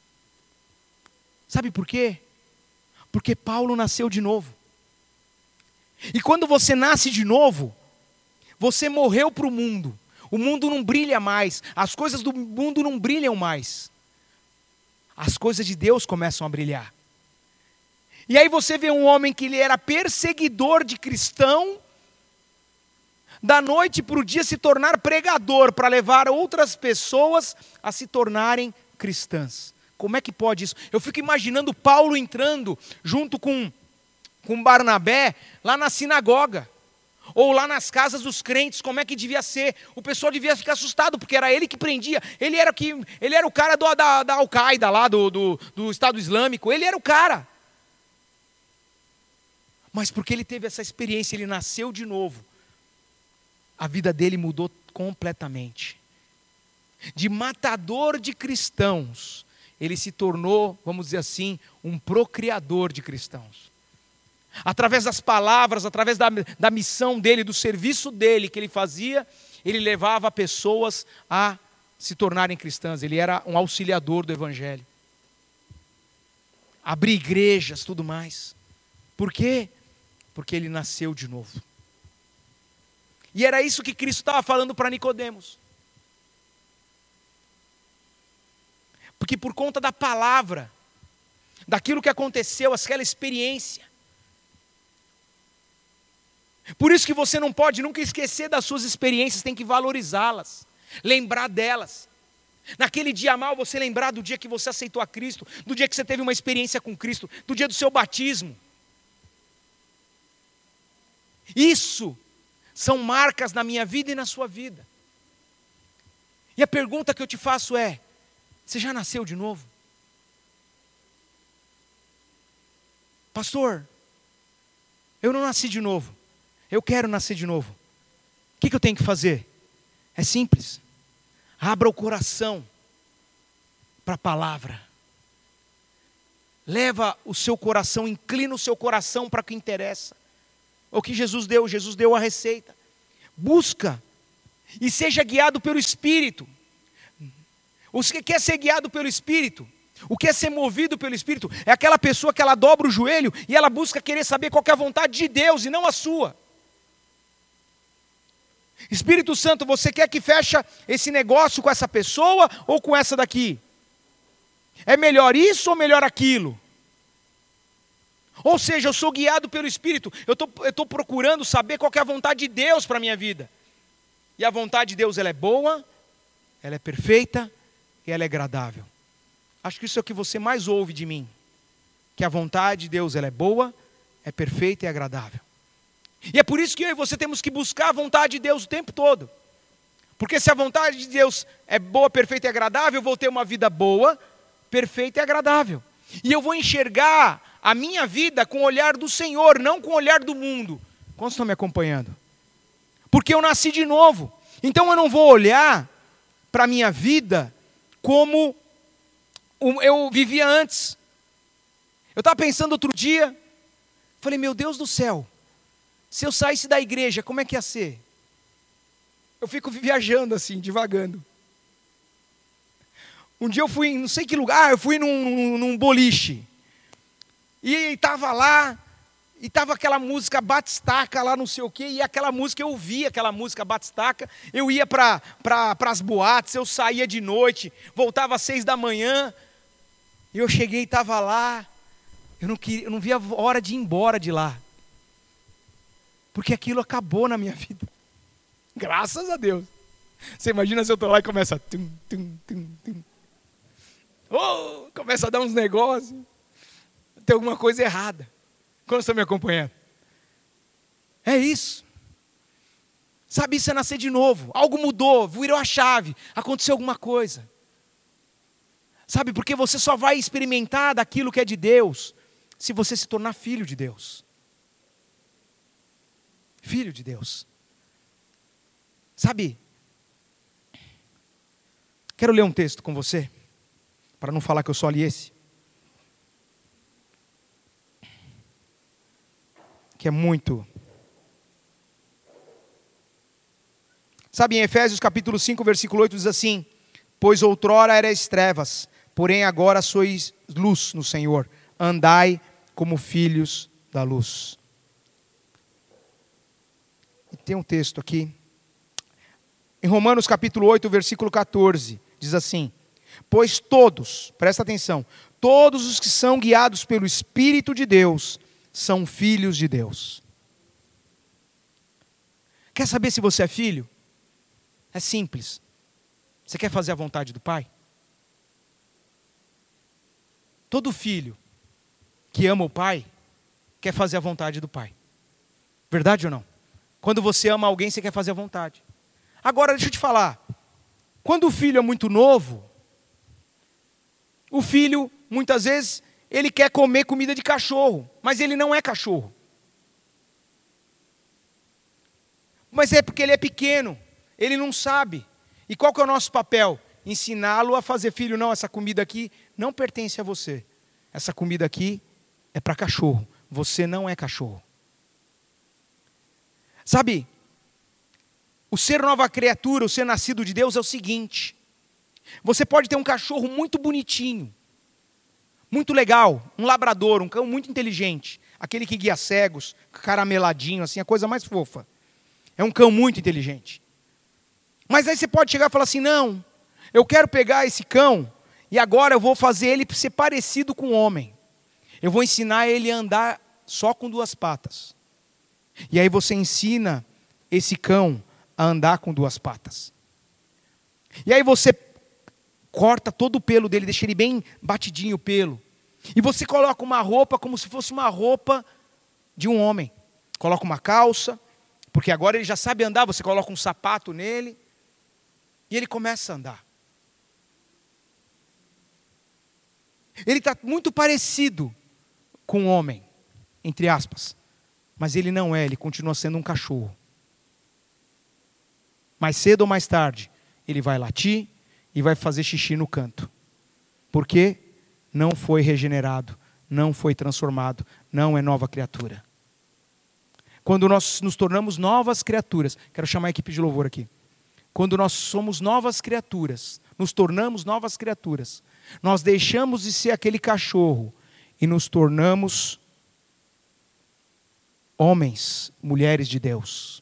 Sabe por quê? Porque Paulo nasceu de novo. E quando você nasce de novo, você morreu para o mundo. O mundo não brilha mais. As coisas do mundo não brilham mais. As coisas de Deus começam a brilhar. E aí você vê um homem que ele era perseguidor de cristão, da noite para o dia se tornar pregador, para levar outras pessoas a se tornarem cristãs. Como é que pode isso? Eu fico imaginando Paulo entrando junto com Barnabé lá na sinagoga, ou lá nas casas dos crentes, como é que devia ser? O pessoal devia ficar assustado, porque era ele que prendia, ele era o cara da Al-Qaeda lá, do Estado Islâmico, ele era o cara. Mas porque ele teve essa experiência, ele nasceu de novo. A vida dele mudou completamente. De matador de cristãos, ele se tornou, vamos dizer assim, um procriador de cristãos. Através das palavras, através da missão dele, do serviço dele que ele fazia, ele levava pessoas a se tornarem cristãs. Ele era um auxiliador do evangelho. Abrir igrejas, tudo mais. Por quê? Porque ele nasceu de novo. E era isso que Cristo estava falando para Nicodemos. Porque por conta da palavra, daquilo que aconteceu, aquela experiência. Por isso que você não pode nunca esquecer das suas experiências, tem que valorizá-las, lembrar delas. Naquele dia mal, você lembrar do dia que você aceitou a Cristo, do dia que você teve uma experiência com Cristo, do dia do seu batismo. Isso são marcas na minha vida e na sua vida. E a pergunta que eu te faço é: você já nasceu de novo? Pastor, eu não nasci de novo. Eu quero nascer de novo. O que eu tenho que fazer? É simples. Abra o coração para a palavra. Leva o seu coração, inclina o seu coração para o que interessa. O que Jesus deu a receita. Busca e seja guiado pelo Espírito. O que quer ser guiado pelo Espírito, o que é ser movido pelo Espírito, é aquela pessoa que ela dobra o joelho e ela busca querer saber qual que é a vontade de Deus e não a sua. Espírito Santo, você quer que feche esse negócio com essa pessoa ou com essa daqui? É melhor isso ou melhor aquilo? Ou seja, eu sou guiado pelo Espírito, eu estou procurando saber qual que é a vontade de Deus para a minha vida. E a vontade de Deus, ela é boa, ela é perfeita e ela é agradável. Acho que isso é o que você mais ouve de mim. Que a vontade de Deus, ela é boa, é perfeita e agradável. E é por isso que eu e você temos que buscar a vontade de Deus o tempo todo. Porque se a vontade de Deus é boa, perfeita e agradável, eu vou ter uma vida boa, perfeita e agradável. E eu vou enxergar a minha vida com o olhar do Senhor, não com o olhar do mundo. Quantos estão me acompanhando? Porque eu nasci de novo. Então eu não vou olhar para a minha vida como eu vivia antes. Eu estava pensando outro dia, falei, meu Deus do céu, se eu saísse da igreja, como é que ia ser? Eu fico viajando assim, divagando. Um dia eu fui em não sei que lugar, eu fui num boliche. E estava lá, e estava aquela música batistaca lá, não sei o quê, e aquela música, eu ouvia aquela música batistaca, eu ia para as boates, eu saía de noite, voltava às 6 da manhã, e eu cheguei e estava lá, eu não via a hora de ir embora de lá. Porque aquilo acabou na minha vida. Graças a Deus. Você imagina se eu estou lá e começa... começa a dar uns negócios. Tem alguma coisa errada. Quando você está me acompanhando? É isso. Sabe, isso é nascer de novo. Algo mudou, virou a chave. Aconteceu alguma coisa. Sabe, porque você só vai experimentar daquilo que é de Deus se você se tornar filho de Deus. Filho de Deus. Sabe, quero ler um texto com você, para não falar que eu só li esse. Que é muito. Sabe, em Efésios capítulo 5, versículo 8 diz assim: pois outrora erais trevas, porém agora sois luz no Senhor, andai como filhos da luz. E tem um texto aqui, em Romanos capítulo 8, versículo 14, diz assim: pois todos, presta atenção, todos os que são guiados pelo Espírito de Deus, são filhos de Deus. Quer saber se você é filho? É simples. Você quer fazer a vontade do Pai? Todo filho que ama o Pai, quer fazer a vontade do Pai. Verdade ou não? Quando você ama alguém, você quer fazer a vontade. Agora, deixa eu te falar. Quando o filho é muito novo, o filho, muitas vezes, ele quer comer comida de cachorro, mas ele não é cachorro. Mas é porque ele é pequeno, ele não sabe. E qual que é o nosso papel? Ensiná-lo a fazer: filho, não, essa comida aqui não pertence a você. Essa comida aqui é para cachorro. Você não é cachorro. Sabe, o ser nova criatura, o ser nascido de Deus é o seguinte: você pode ter um cachorro muito bonitinho, muito legal, um labrador, um cão muito inteligente, aquele que guia cegos, carameladinho, assim, a coisa mais fofa. É um cão muito inteligente. Mas aí você pode chegar e falar assim: não, eu quero pegar esse cão e agora eu vou fazer ele ser parecido com o homem. Eu vou ensinar ele a andar só com 2 patas. E aí você ensina esse cão a andar com 2 patas. E aí você corta todo o pelo dele, deixa ele bem batidinho o pelo. E você coloca uma roupa como se fosse uma roupa de um homem. Coloca uma calça, porque agora ele já sabe andar, você coloca um sapato nele. E ele começa a andar. Ele está muito parecido com o homem, entre aspas. Mas ele não é, ele continua sendo um cachorro. Mais cedo ou mais tarde, ele vai latir e vai fazer xixi no canto. Por quê? Não foi regenerado, não foi transformado, não é nova criatura. Quando nós nos tornamos novas criaturas, quero chamar a equipe de louvor aqui. Quando nós somos novas criaturas, nos tornamos novas criaturas, nós deixamos de ser aquele cachorro e nos tornamos homens, mulheres de Deus.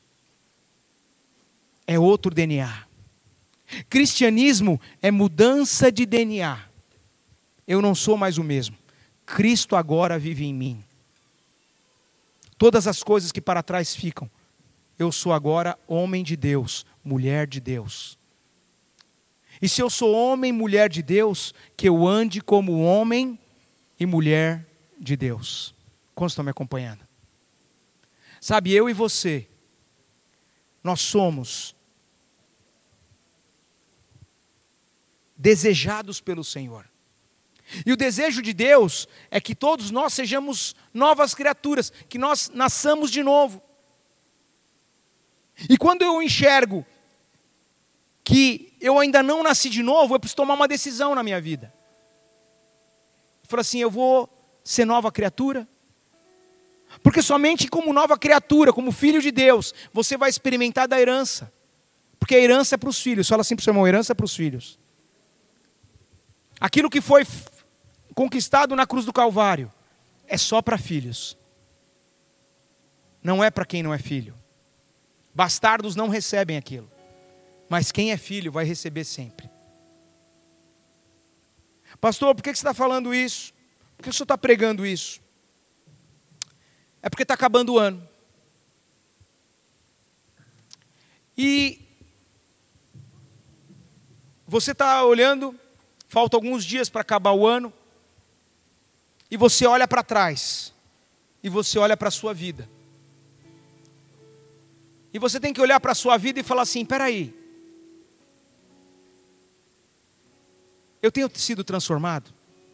É outro DNA. Cristianismo é mudança de DNA. Eu não sou mais o mesmo. Cristo agora vive em mim. Todas as coisas que para trás ficam. Eu sou agora homem de Deus, mulher de Deus. E se eu sou homem, mulher de Deus, que eu ande como homem e mulher de Deus. Como estão me acompanhando? Sabe, eu e você, nós somos desejados pelo Senhor. E o desejo de Deus é que todos nós sejamos novas criaturas, que nós nasçamos de novo. E quando eu enxergo que eu ainda não nasci de novo, eu preciso tomar uma decisão na minha vida. Eu falo assim: eu vou ser nova criatura? Porque somente como nova criatura, como filho de Deus, você vai experimentar da herança. Porque a herança é para os filhos. Fala assim para o seu irmão: herança é para os filhos. Aquilo que foi conquistado na cruz do Calvário é só para filhos. Não é para quem não é filho. Bastardos não recebem aquilo. Mas quem é filho vai receber sempre. Pastor, por que você está falando isso? Por que o senhor está pregando isso? É porque está acabando o ano. E você está olhando, falta alguns dias para acabar o ano, e você olha para trás, e você olha para a sua vida. E você tem que olhar para a sua vida e falar assim: espera aí, eu tenho sido transformado?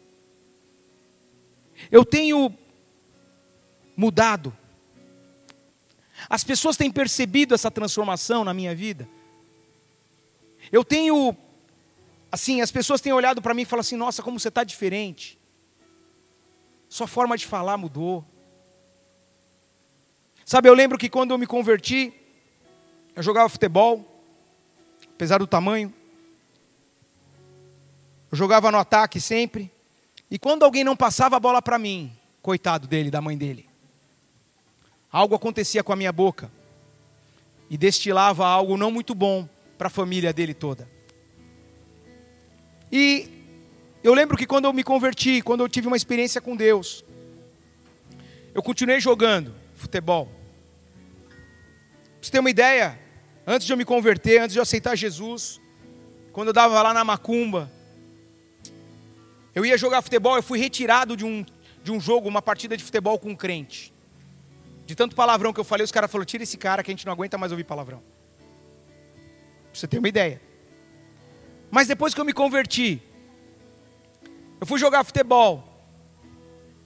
Eu tenho mudado? As pessoas têm percebido essa transformação na minha vida? Eu tenho, assim, as pessoas têm olhado para mim e falam assim: nossa, como você está diferente. Sua forma de falar mudou. Sabe, eu lembro que quando eu me converti, eu jogava futebol, apesar do tamanho. Eu jogava no ataque sempre. E quando alguém não passava a bola para mim, coitado dele, da mãe dele, algo acontecia com a minha boca. E destilava algo não muito bom para a família dele toda. E eu lembro que quando eu me converti, quando eu tive uma experiência com Deus, eu continuei jogando futebol. Pra você ter uma ideia, antes de eu me converter, antes de eu aceitar Jesus, quando eu dava lá na macumba, eu ia jogar futebol, eu fui retirado de um jogo, uma partida de futebol com um crente. De tanto palavrão que eu falei, os caras falaram: tira esse cara que a gente não aguenta mais ouvir palavrão. Pra você ter uma ideia. Mas depois que eu me converti, eu fui jogar futebol.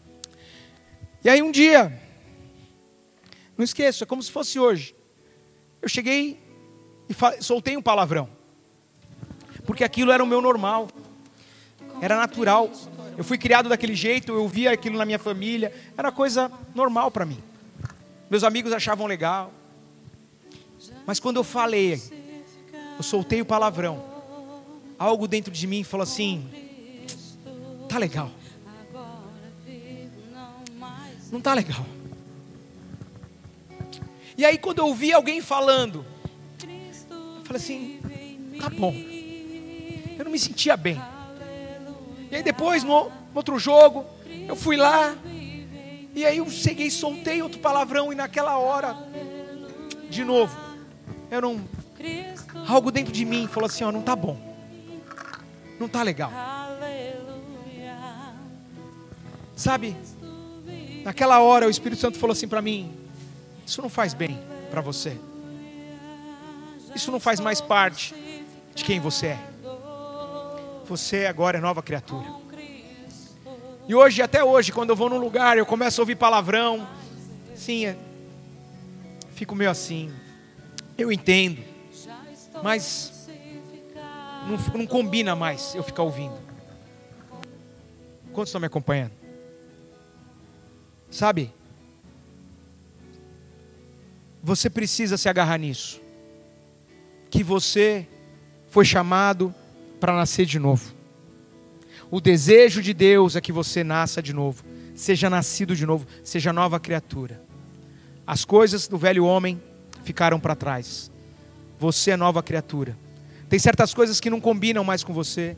E aí um dia, não esqueço, é como se fosse hoje. eu cheguei e soltei um palavrão. Porque aquilo era o meu normal. Era natural. Eu fui criado daquele jeito, eu via aquilo na minha família. Era coisa normal para mim. Meus amigos achavam legal. Mas quando eu falei, eu soltei o palavrão, algo dentro de mim falou assim: tá legal. Não tá legal. E aí quando eu ouvi alguém falando, eu falei assim: tá bom. Eu não me sentia bem. E aí depois, no outro jogo, eu fui lá, e aí eu cheguei, soltei outro palavrão, e naquela hora, de novo, algo dentro de mim falou assim: ó, não tá bom. Não tá legal. Sabe, naquela hora o Espírito Santo falou assim para mim: isso não faz bem para você. Isso não faz mais parte de quem você é. Você agora é nova criatura. E hoje, até hoje, quando eu vou num lugar, eu começo a ouvir palavrão. Sim, fico meio assim. Eu entendo. Mas não combina mais eu ficar ouvindo. Quantos estão me acompanhando? Sabe? Você precisa se agarrar nisso. Que você foi chamado para nascer de novo. O desejo de Deus é que você nasça de novo, seja nascido de novo, seja nova criatura. As coisas do velho homem ficaram para trás. Você é nova criatura. Tem certas coisas que não combinam mais com você,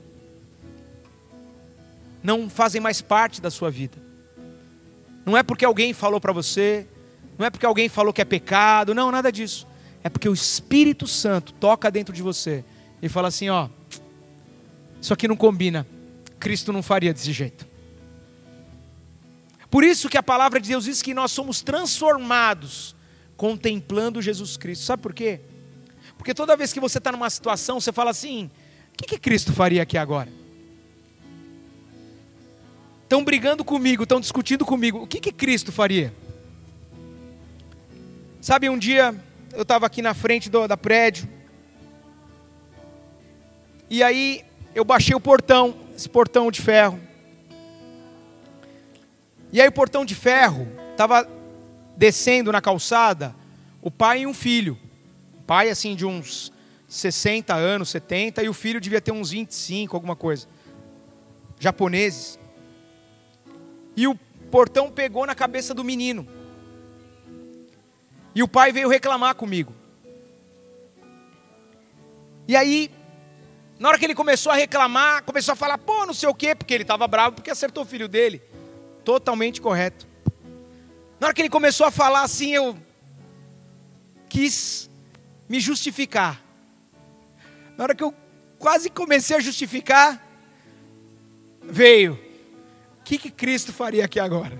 não fazem mais parte da sua vida. Não é porque alguém falou para você, não é porque alguém falou que é pecado, não, nada disso. É porque o Espírito Santo toca dentro de você e fala assim: ó, isso aqui não combina. Cristo não faria desse jeito. Por isso que a palavra de Deus diz que nós somos transformados contemplando Jesus Cristo. Sabe por quê? Porque toda vez que você está numa situação, você fala assim: o que Cristo faria aqui agora? Estão brigando comigo, estão discutindo comigo, o que Cristo faria? Sabe, um dia eu estava aqui na frente da prédio, e aí eu baixei o portão, esse portão de ferro. E aí o portão de ferro estava descendo na calçada, o pai e um filho. O pai assim de uns 60 anos, 70, e o filho devia ter uns 25, alguma coisa. Japoneses. E o portão pegou na cabeça do menino. E o pai veio reclamar comigo. E aí, na hora que ele começou a reclamar, começou a falar, pô, não sei o quê, porque ele estava bravo, porque acertou o filho dele. Totalmente correto. Na hora que ele começou a falar assim, eu quis me justificar. Na hora que eu quase comecei a justificar, veio: o que Cristo faria aqui agora?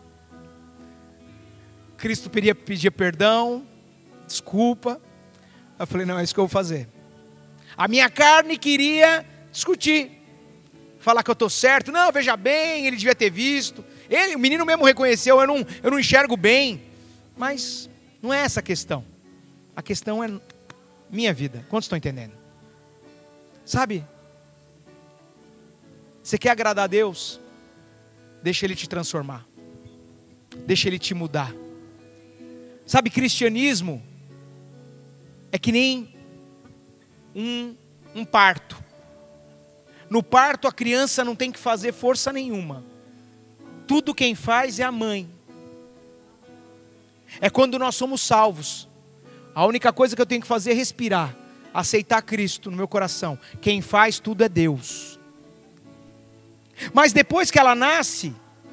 Cristo pedia perdão, desculpa. Eu falei: não, é isso que eu vou fazer. A minha carne queria discutir, falar que eu estou certo. Não, veja bem, ele devia ter visto. O menino mesmo reconheceu, eu não enxergo bem. Mas não é essa a questão. A questão é minha vida. Quantos estão entendendo? Sabe? Você quer agradar a Deus? Deixa Ele te transformar. Deixa Ele te mudar. Sabe, cristianismo é que nem um parto. No parto a criança não tem que fazer força nenhuma. Tudo quem faz é a mãe. É quando nós somos salvos. A única coisa que eu tenho que fazer é respirar, aceitar Cristo no meu coração. Quem faz tudo é Deus. Mas depois que ela nasce,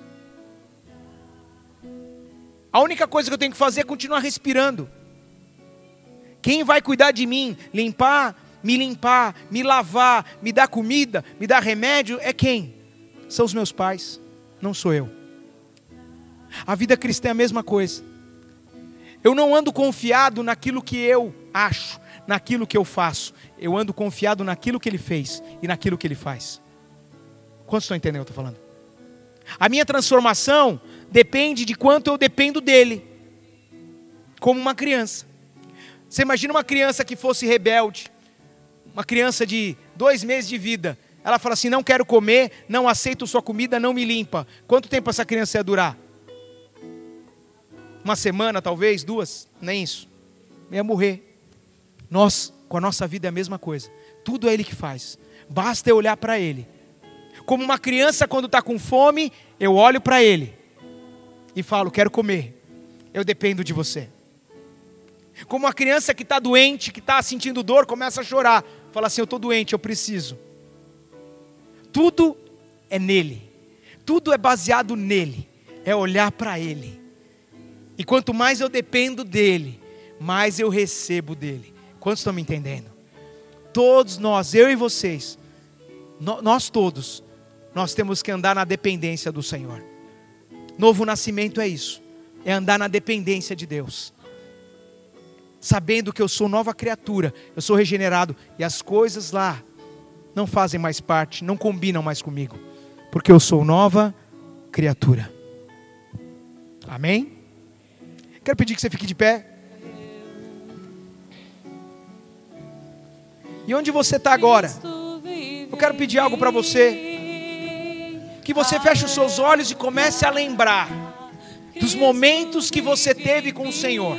a única coisa que eu tenho que fazer é continuar respirando. Quem vai cuidar de mim, limpar, me lavar, me dar comida, me dar remédio, é quem? São os meus pais, não sou eu. A vida cristã é a mesma coisa. Eu não ando confiado naquilo que eu acho, naquilo que eu faço. Eu ando confiado naquilo que Ele fez e naquilo que Ele faz. Quantos estão entendendo o que eu estou falando? A minha transformação depende de quanto eu dependo dEle, como uma criança. Você imagina uma criança que fosse rebelde, uma criança de 2 meses de vida. Ela fala assim, não quero comer, não aceito sua comida, não me limpa. Quanto tempo essa criança ia durar? 1 semana, talvez, 2? Nem isso. Ia morrer. Nós, com a nossa vida é a mesma coisa. Tudo é Ele que faz. Basta eu olhar para Ele. Como uma criança quando está com fome, eu olho para Ele e falo, quero comer. Eu dependo de você. Como uma criança que está doente, que está sentindo dor, começa a chorar. Fala assim, eu estou doente, eu preciso. Tudo é nele. Tudo é baseado nele. É olhar para Ele. E quanto mais eu dependo dele, mais eu recebo dele. Quantos estão me entendendo? Todos nós, eu e vocês, nós todos, nós temos que andar na dependência do Senhor. Novo nascimento é isso. É andar na dependência de Deus. Sabendo que eu sou nova criatura, eu sou regenerado. E as coisas lá não fazem mais parte, não combinam mais comigo. Porque eu sou nova criatura. Amém? Quero pedir que você fique de pé. E onde você está agora? Eu quero pedir algo para você. Que você feche os seus olhos e comece a lembrar dos momentos que você teve com o Senhor.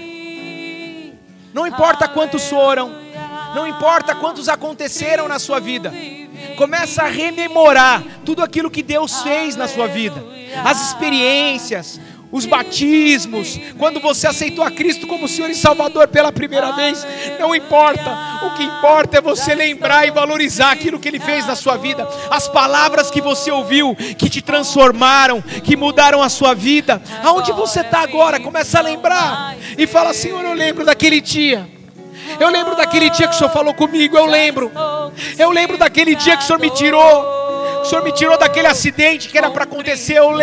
Não importa quantos foram, não importa quantos aconteceram na sua vida. Começa a rememorar tudo aquilo que Deus fez na sua vida. As experiências, os batismos, quando você aceitou a Cristo como Senhor e Salvador pela primeira vez, não importa, o que importa é você lembrar e valorizar aquilo que Ele fez na sua vida, as palavras que você ouviu, que te transformaram, que mudaram a sua vida. Aonde você está agora, começa a lembrar e fala, Senhor, eu lembro daquele dia. Eu lembro daquele dia que o Senhor falou comigo, eu lembro daquele dia que o Senhor me tirou. O Senhor me tirou daquele acidente que era para acontecer, eu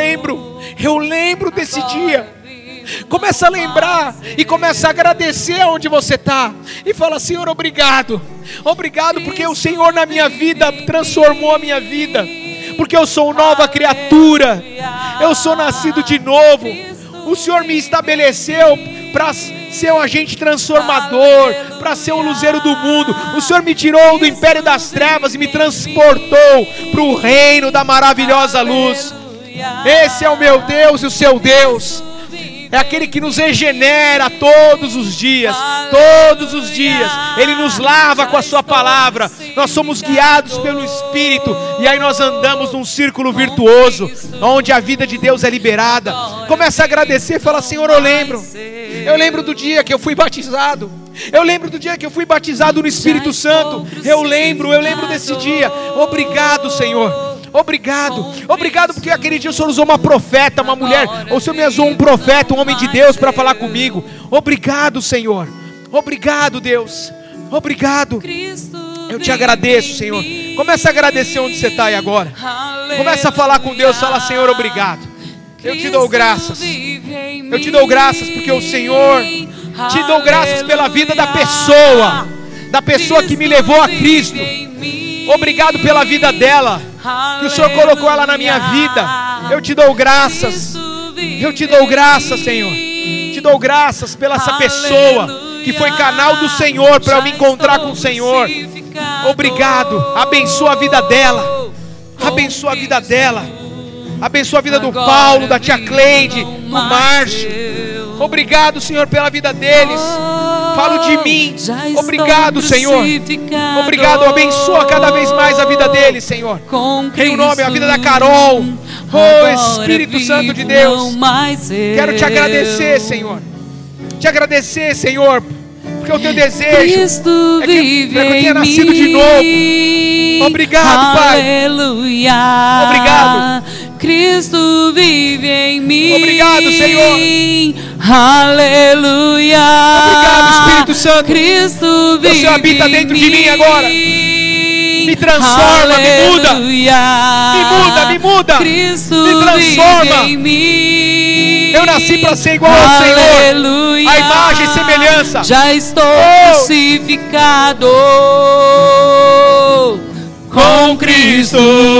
lembro desse dia. Começa a lembrar e começa a agradecer aonde você está. E fala, Senhor, obrigado. Obrigado porque o Senhor na minha vida transformou a minha vida. Porque eu sou nova criatura. Eu sou nascido de novo. O Senhor me estabeleceu para ser um agente transformador, para ser um luzeiro do mundo. O Senhor me tirou do império das trevas e me transportou para o reino da maravilhosa luz. Esse é o meu Deus e o seu Deus. É aquele que nos regenera todos os dias. Todos os dias Ele nos lava com a sua palavra. Nós somos guiados pelo Espírito. E aí nós andamos num círculo virtuoso, onde a vida de Deus é liberada. Começa a agradecer e fala, Senhor, eu lembro do dia que eu fui batizado. Eu lembro do dia que eu fui batizado no Espírito Santo. Eu lembro desse dia. Obrigado, Senhor. Obrigado porque aquele dia o Senhor usou uma profeta, uma mulher. Ou o Senhor me usou um profeta, um homem de Deus para falar comigo. Obrigado, Senhor. Obrigado, Deus. Obrigado. Eu te agradeço, Senhor. Começa a agradecer onde você está aí agora. Começa a falar com Deus. Fala, Senhor, obrigado. Eu te dou graças. Eu te dou graças porque o Senhor... Te dou graças pela vida da pessoa que me levou a Cristo. Obrigado pela vida dela, que o Senhor colocou ela na minha vida. Eu te dou graças. Eu te dou graças, Senhor. Te dou graças pela essa pessoa que foi canal do Senhor para eu me encontrar com o Senhor. Obrigado. Abençoa a vida dela. Abençoa a vida dela. Abençoa a vida do Paulo, da tia Cleide, do Márcio. Obrigado, Senhor, pela vida deles. Falo de mim. Obrigado, Senhor. Obrigado, abençoa cada vez mais a vida deles, Senhor. Em o nome, a vida da Carol. Oh, Espírito Santo de Deus. Quero te agradecer, Senhor. Te agradecer, Senhor, porque o teu desejo é que eu tenha nascido de novo. Obrigado, Pai. Obrigado. Cristo vive em mim. Obrigado, Senhor. Aleluia. Obrigado, Espírito Santo. Cristo vive. O Senhor habita dentro de mim agora. Me transforma, Aleluia. me muda. Cristo me transforma. Vive em mim. Eu nasci para ser igual ao Senhor. Aleluia. A imagem e semelhança. Já estou crucificado com Cristo,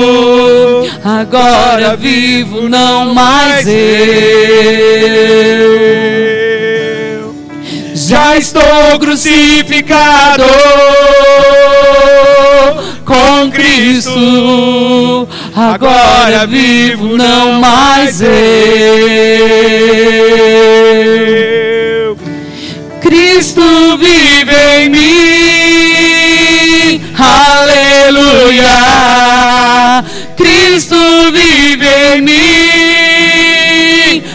agora vivo, não mais eu. já estou crucificado com Cristo. Agora vivo, não mais eu. Cristo vive em mim, aleluia. Cristo vive em mim,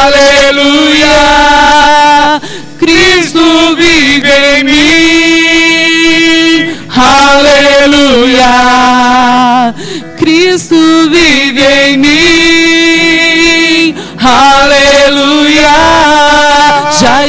aleluia. Cristo vive em mim, aleluia. Cristo vive em mim, aleluia.